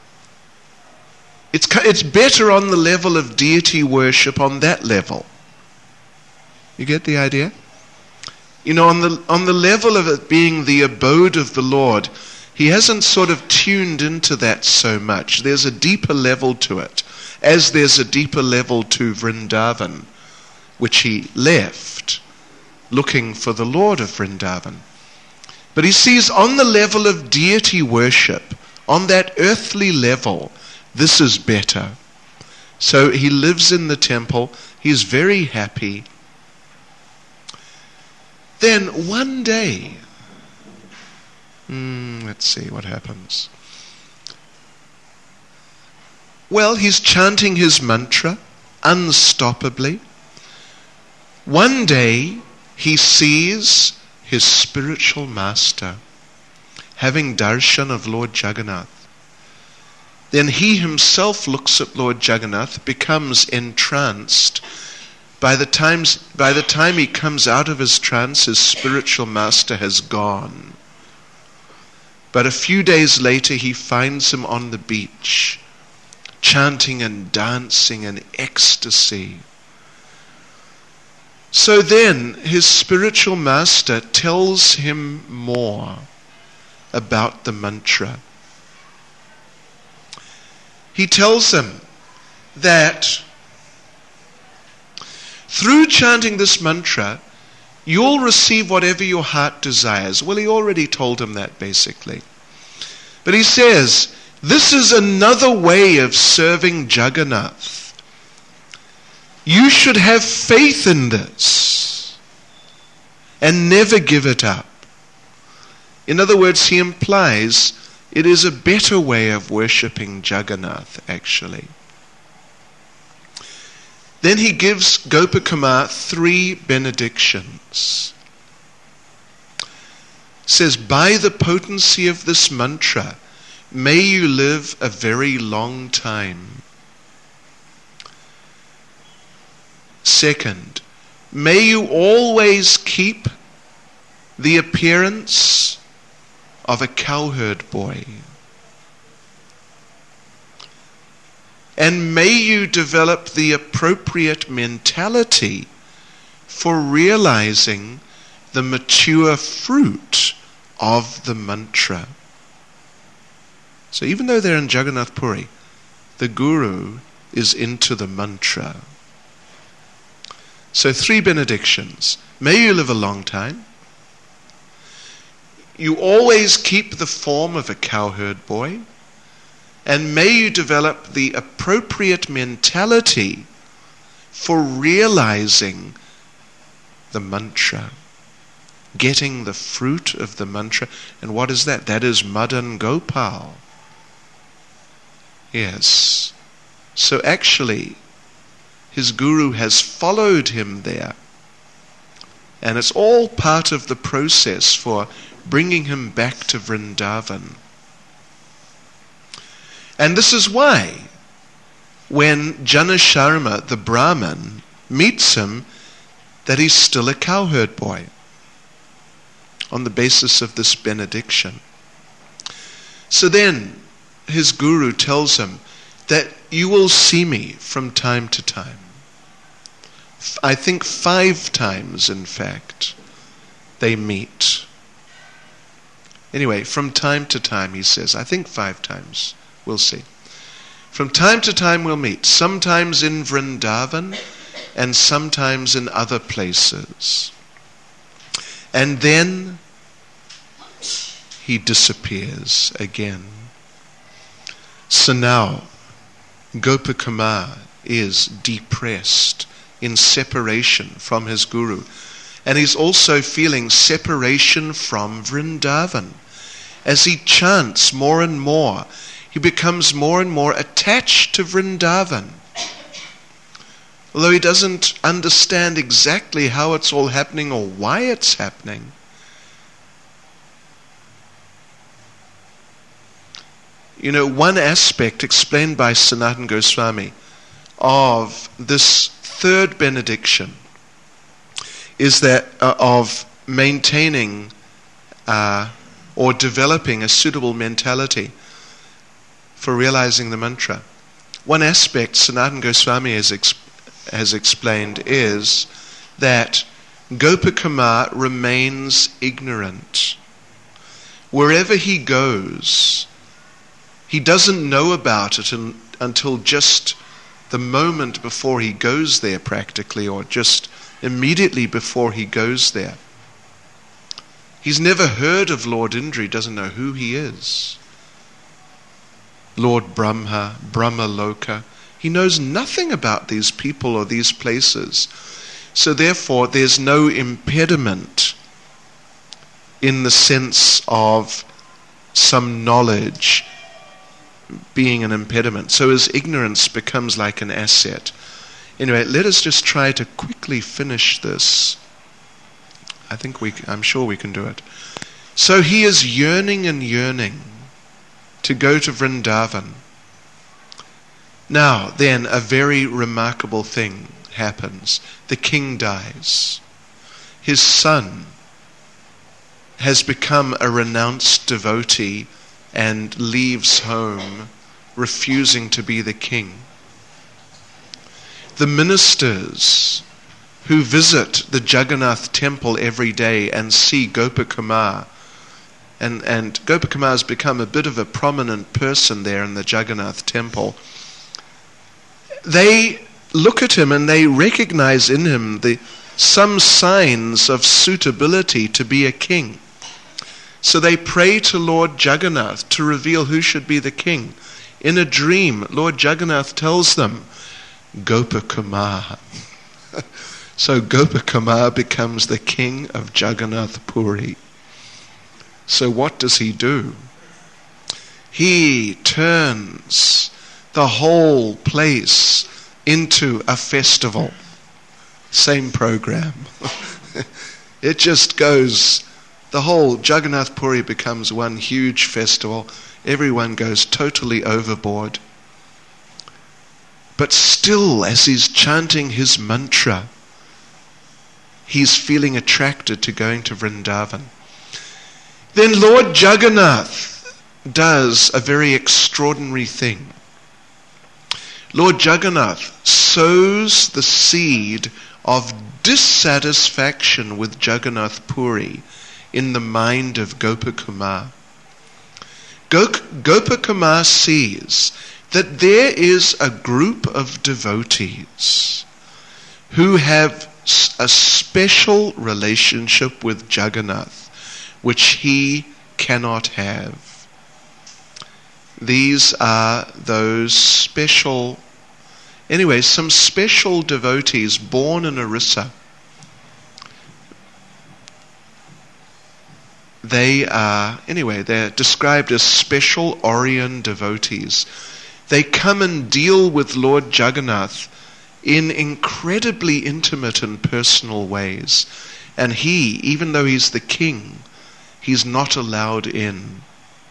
it's, it's better on the level of deity worship, on that level. You get the idea? You know, on the on the level of it being the abode of the Lord, he hasn't sort of tuned into that so much. There's a deeper level to it, as there's a deeper level to Vrindavan, which he left, looking for the Lord of Vrindavan. But he sees on the level of deity worship, on that earthly level, this is better. So he lives in the temple, he's very happy. Then one day, hmm, let's see what happens. Well, he's chanting his mantra unstoppably. One day, he sees his spiritual master having darshan of Lord Jagannath. Then he himself looks at Lord Jagannath, becomes entranced. By the time, by the time he comes out of his trance, his spiritual master has gone. But a few days later, he finds him on the beach, chanting and dancing in ecstasy. So then, his spiritual master tells him more about the mantra. He tells him that through chanting this mantra, you'll receive whatever your heart desires. Well, he already told him that, basically. But he says, this is another way of serving Jagannath. You should have faith in this and never give it up. In other words, he implies it is a better way of worshipping Jagannath, actually. Then he gives Gopakumar three benedictions. Says, by the potency of this mantra, may you live a very long time. Second, may you always keep the appearance of a cowherd boy. And may you develop the appropriate mentality for realizing the mature fruit of the mantra. So even though they're in Jagannath Puri, the Guru is into the mantra. So three benedictions. May you live a long time. You always keep the form of a cowherd boy. And may you develop the appropriate mentality for realizing the mantra, getting the fruit of the mantra. And what is that? That is Madan Gopal. Yes. So actually, his guru has followed him there. And it's all part of the process for bringing him back to Vrindavan. And this is why, when Janasharma, the Brahmin, meets him, that he's still a cowherd boy, on the basis of this benediction. So then, his guru tells him that you will see me from time to time. I think five times, in fact, they meet. Anyway, from time to time, he says, I think five times. We'll see. From time to time we'll meet, sometimes in Vrindavan and sometimes in other places. And then he disappears again. So now Gopakumar is depressed in separation from his guru. And he's also feeling separation from Vrindavan. As he chants more and more, he becomes more and more attached to Vrindavan. Although he doesn't understand exactly how it's all happening or why it's happening. You know, one aspect explained by Sanatana Goswami of this third benediction is that uh, of maintaining uh, or developing a suitable mentality for realizing the mantra. One aspect Sanatana Goswami has, ex- has explained is that Gopakumar remains ignorant. Wherever he goes, he doesn't know about it un- until just the moment before he goes there practically, or just immediately before he goes there. He's never heard of Lord Indra, he doesn't know who he is. Lord Brahma, Brahma Loka. He knows nothing about these people or these places. So therefore there's no impediment in the sense of some knowledge being an impediment. So his ignorance becomes like an asset. Anyway, let us just try to quickly finish this. I think we, I'm sure we can do it. So he is yearning and yearning to go to Vrindavan. Now, then, a very remarkable thing happens. The king dies. His son has become a renounced devotee and leaves home, refusing to be the king. The ministers who visit the Jagannath temple every day and see Gopakumar, and, and Gopakumar has become a bit of a prominent person there in the Jagannath temple, they look at him and they recognize in him the, some signs of suitability to be a king. So they pray to Lord Jagannath to reveal who should be the king. In a dream, Lord Jagannath tells them, Gopakumar. So Gopakumar becomes the king of Jagannath Puri. So what does he do? He turns the whole place into a festival. Same program. It just goes, the whole Jagannath Puri becomes one huge festival. Everyone goes totally overboard. But still, as he's chanting his mantra, he's feeling attracted to going to Vrindavan. Then Lord Jagannath does a very extraordinary thing. Lord Jagannath sows the seed of dissatisfaction with Jagannath Puri in the mind of Gopakumar. Gopakumar sees that there is a group of devotees who have a special relationship with Jagannath, which he cannot have. these are those special, anyway, some special devotees born in Orissa. They are, anyway, they're described as special Orion devotees. They come and deal with Lord Jagannath in incredibly intimate and personal ways. And he, even though he's the king, he's not allowed in.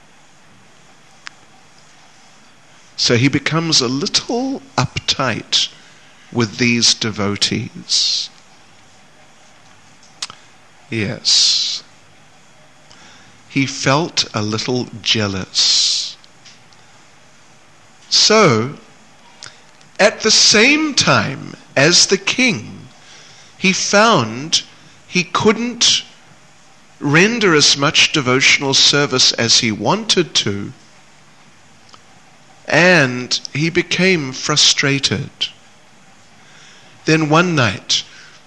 So he becomes a little uptight with these devotees. Yes. He felt a little jealous. So, at the same time as the king, he found he couldn't render as much devotional service as he wanted to, and he became frustrated. Then one night,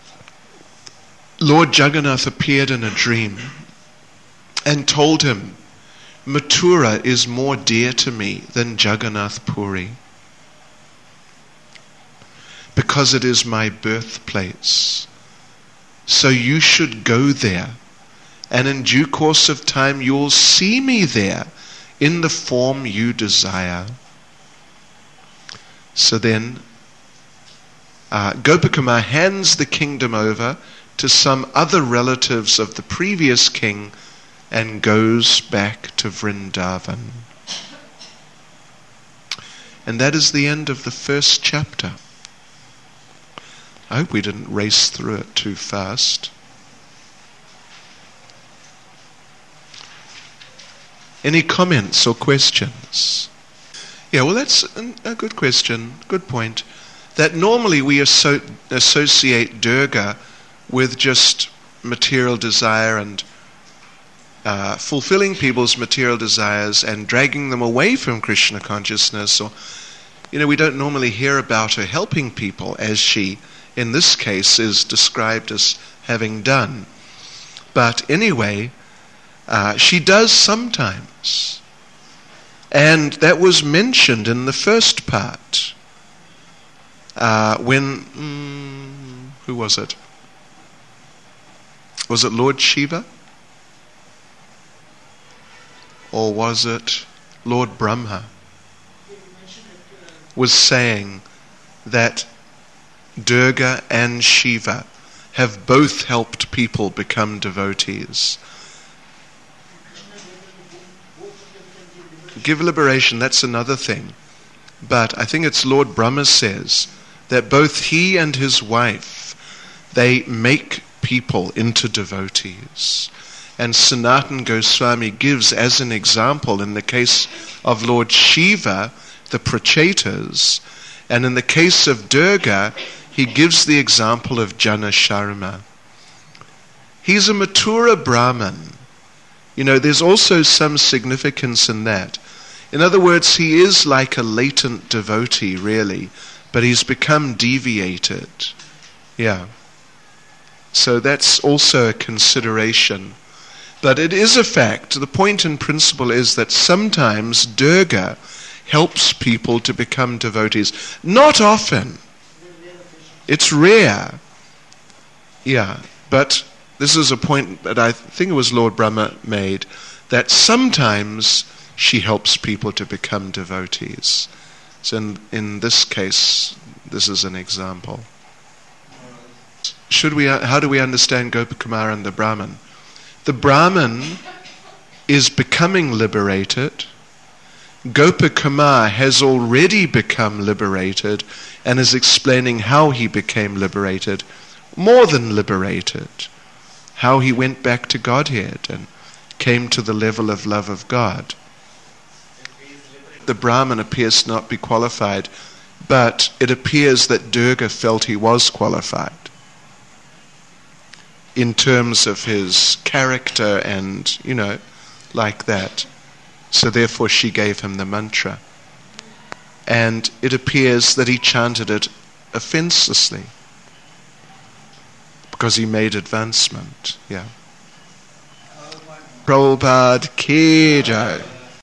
Lord Jagannath appeared in a dream and told him, Mathura is more dear to me than Jagannath Puri, because it is my birthplace. So you should go there, and in due course of time you'll see me there in the form you desire. So then uh, Gopakumar hands the kingdom over to some other relatives of the previous king and goes back to Vrindavan. And that is the end of the first chapter. I hope we didn't race through it too fast. Any comments or questions? Yeah, well, that's a good question, good point. That normally we asso- associate Durga with just material desire and uh, fulfilling people's material desires and dragging them away from Krishna consciousness. Or, you know, we don't normally hear about her helping people, as she, in this case, is described as having done. But anyway, uh, she does sometimes. And that was mentioned in the first part. Uh, when, mm, who was it? Was it Lord Shiva? Or was it Lord Brahma? Was saying that Durga and Shiva have both helped people become devotees. Give liberation, that's another thing. But I think it's Lord Brahma says that both he and his wife, they make people into devotees. And Sanatana Goswami gives as an example in the case of Lord Shiva, the Prachetas, and in the case of Durga, he gives the example of Jana Sharma. He's a Mathura Brahmin. You know, there's also some significance in that. In other words, he is like a latent devotee, really, but he's become deviated. Yeah. So that's also a consideration. But it is a fact. The point in principle is that sometimes Durga helps people to become devotees. Not often. It's rare. Yeah. But this is a point that I think it was Lord Brahma made, that sometimes she helps people to become devotees. So in, in this case, this is an example. Should we? How do we understand Gopakumar and the Brahman? The Brahman is becoming liberated. Gopakumar has already become liberated and is explaining how he became liberated, more than liberated, how he went back to Godhead and came to the level of love of God. The Brahman appears to not be qualified, but it appears that Durga felt he was qualified in terms of his character and, you know, like that. So therefore she gave him the mantra. And it appears that he chanted it offenselessly because he made advancement. Yeah. Prabhupada ki jai.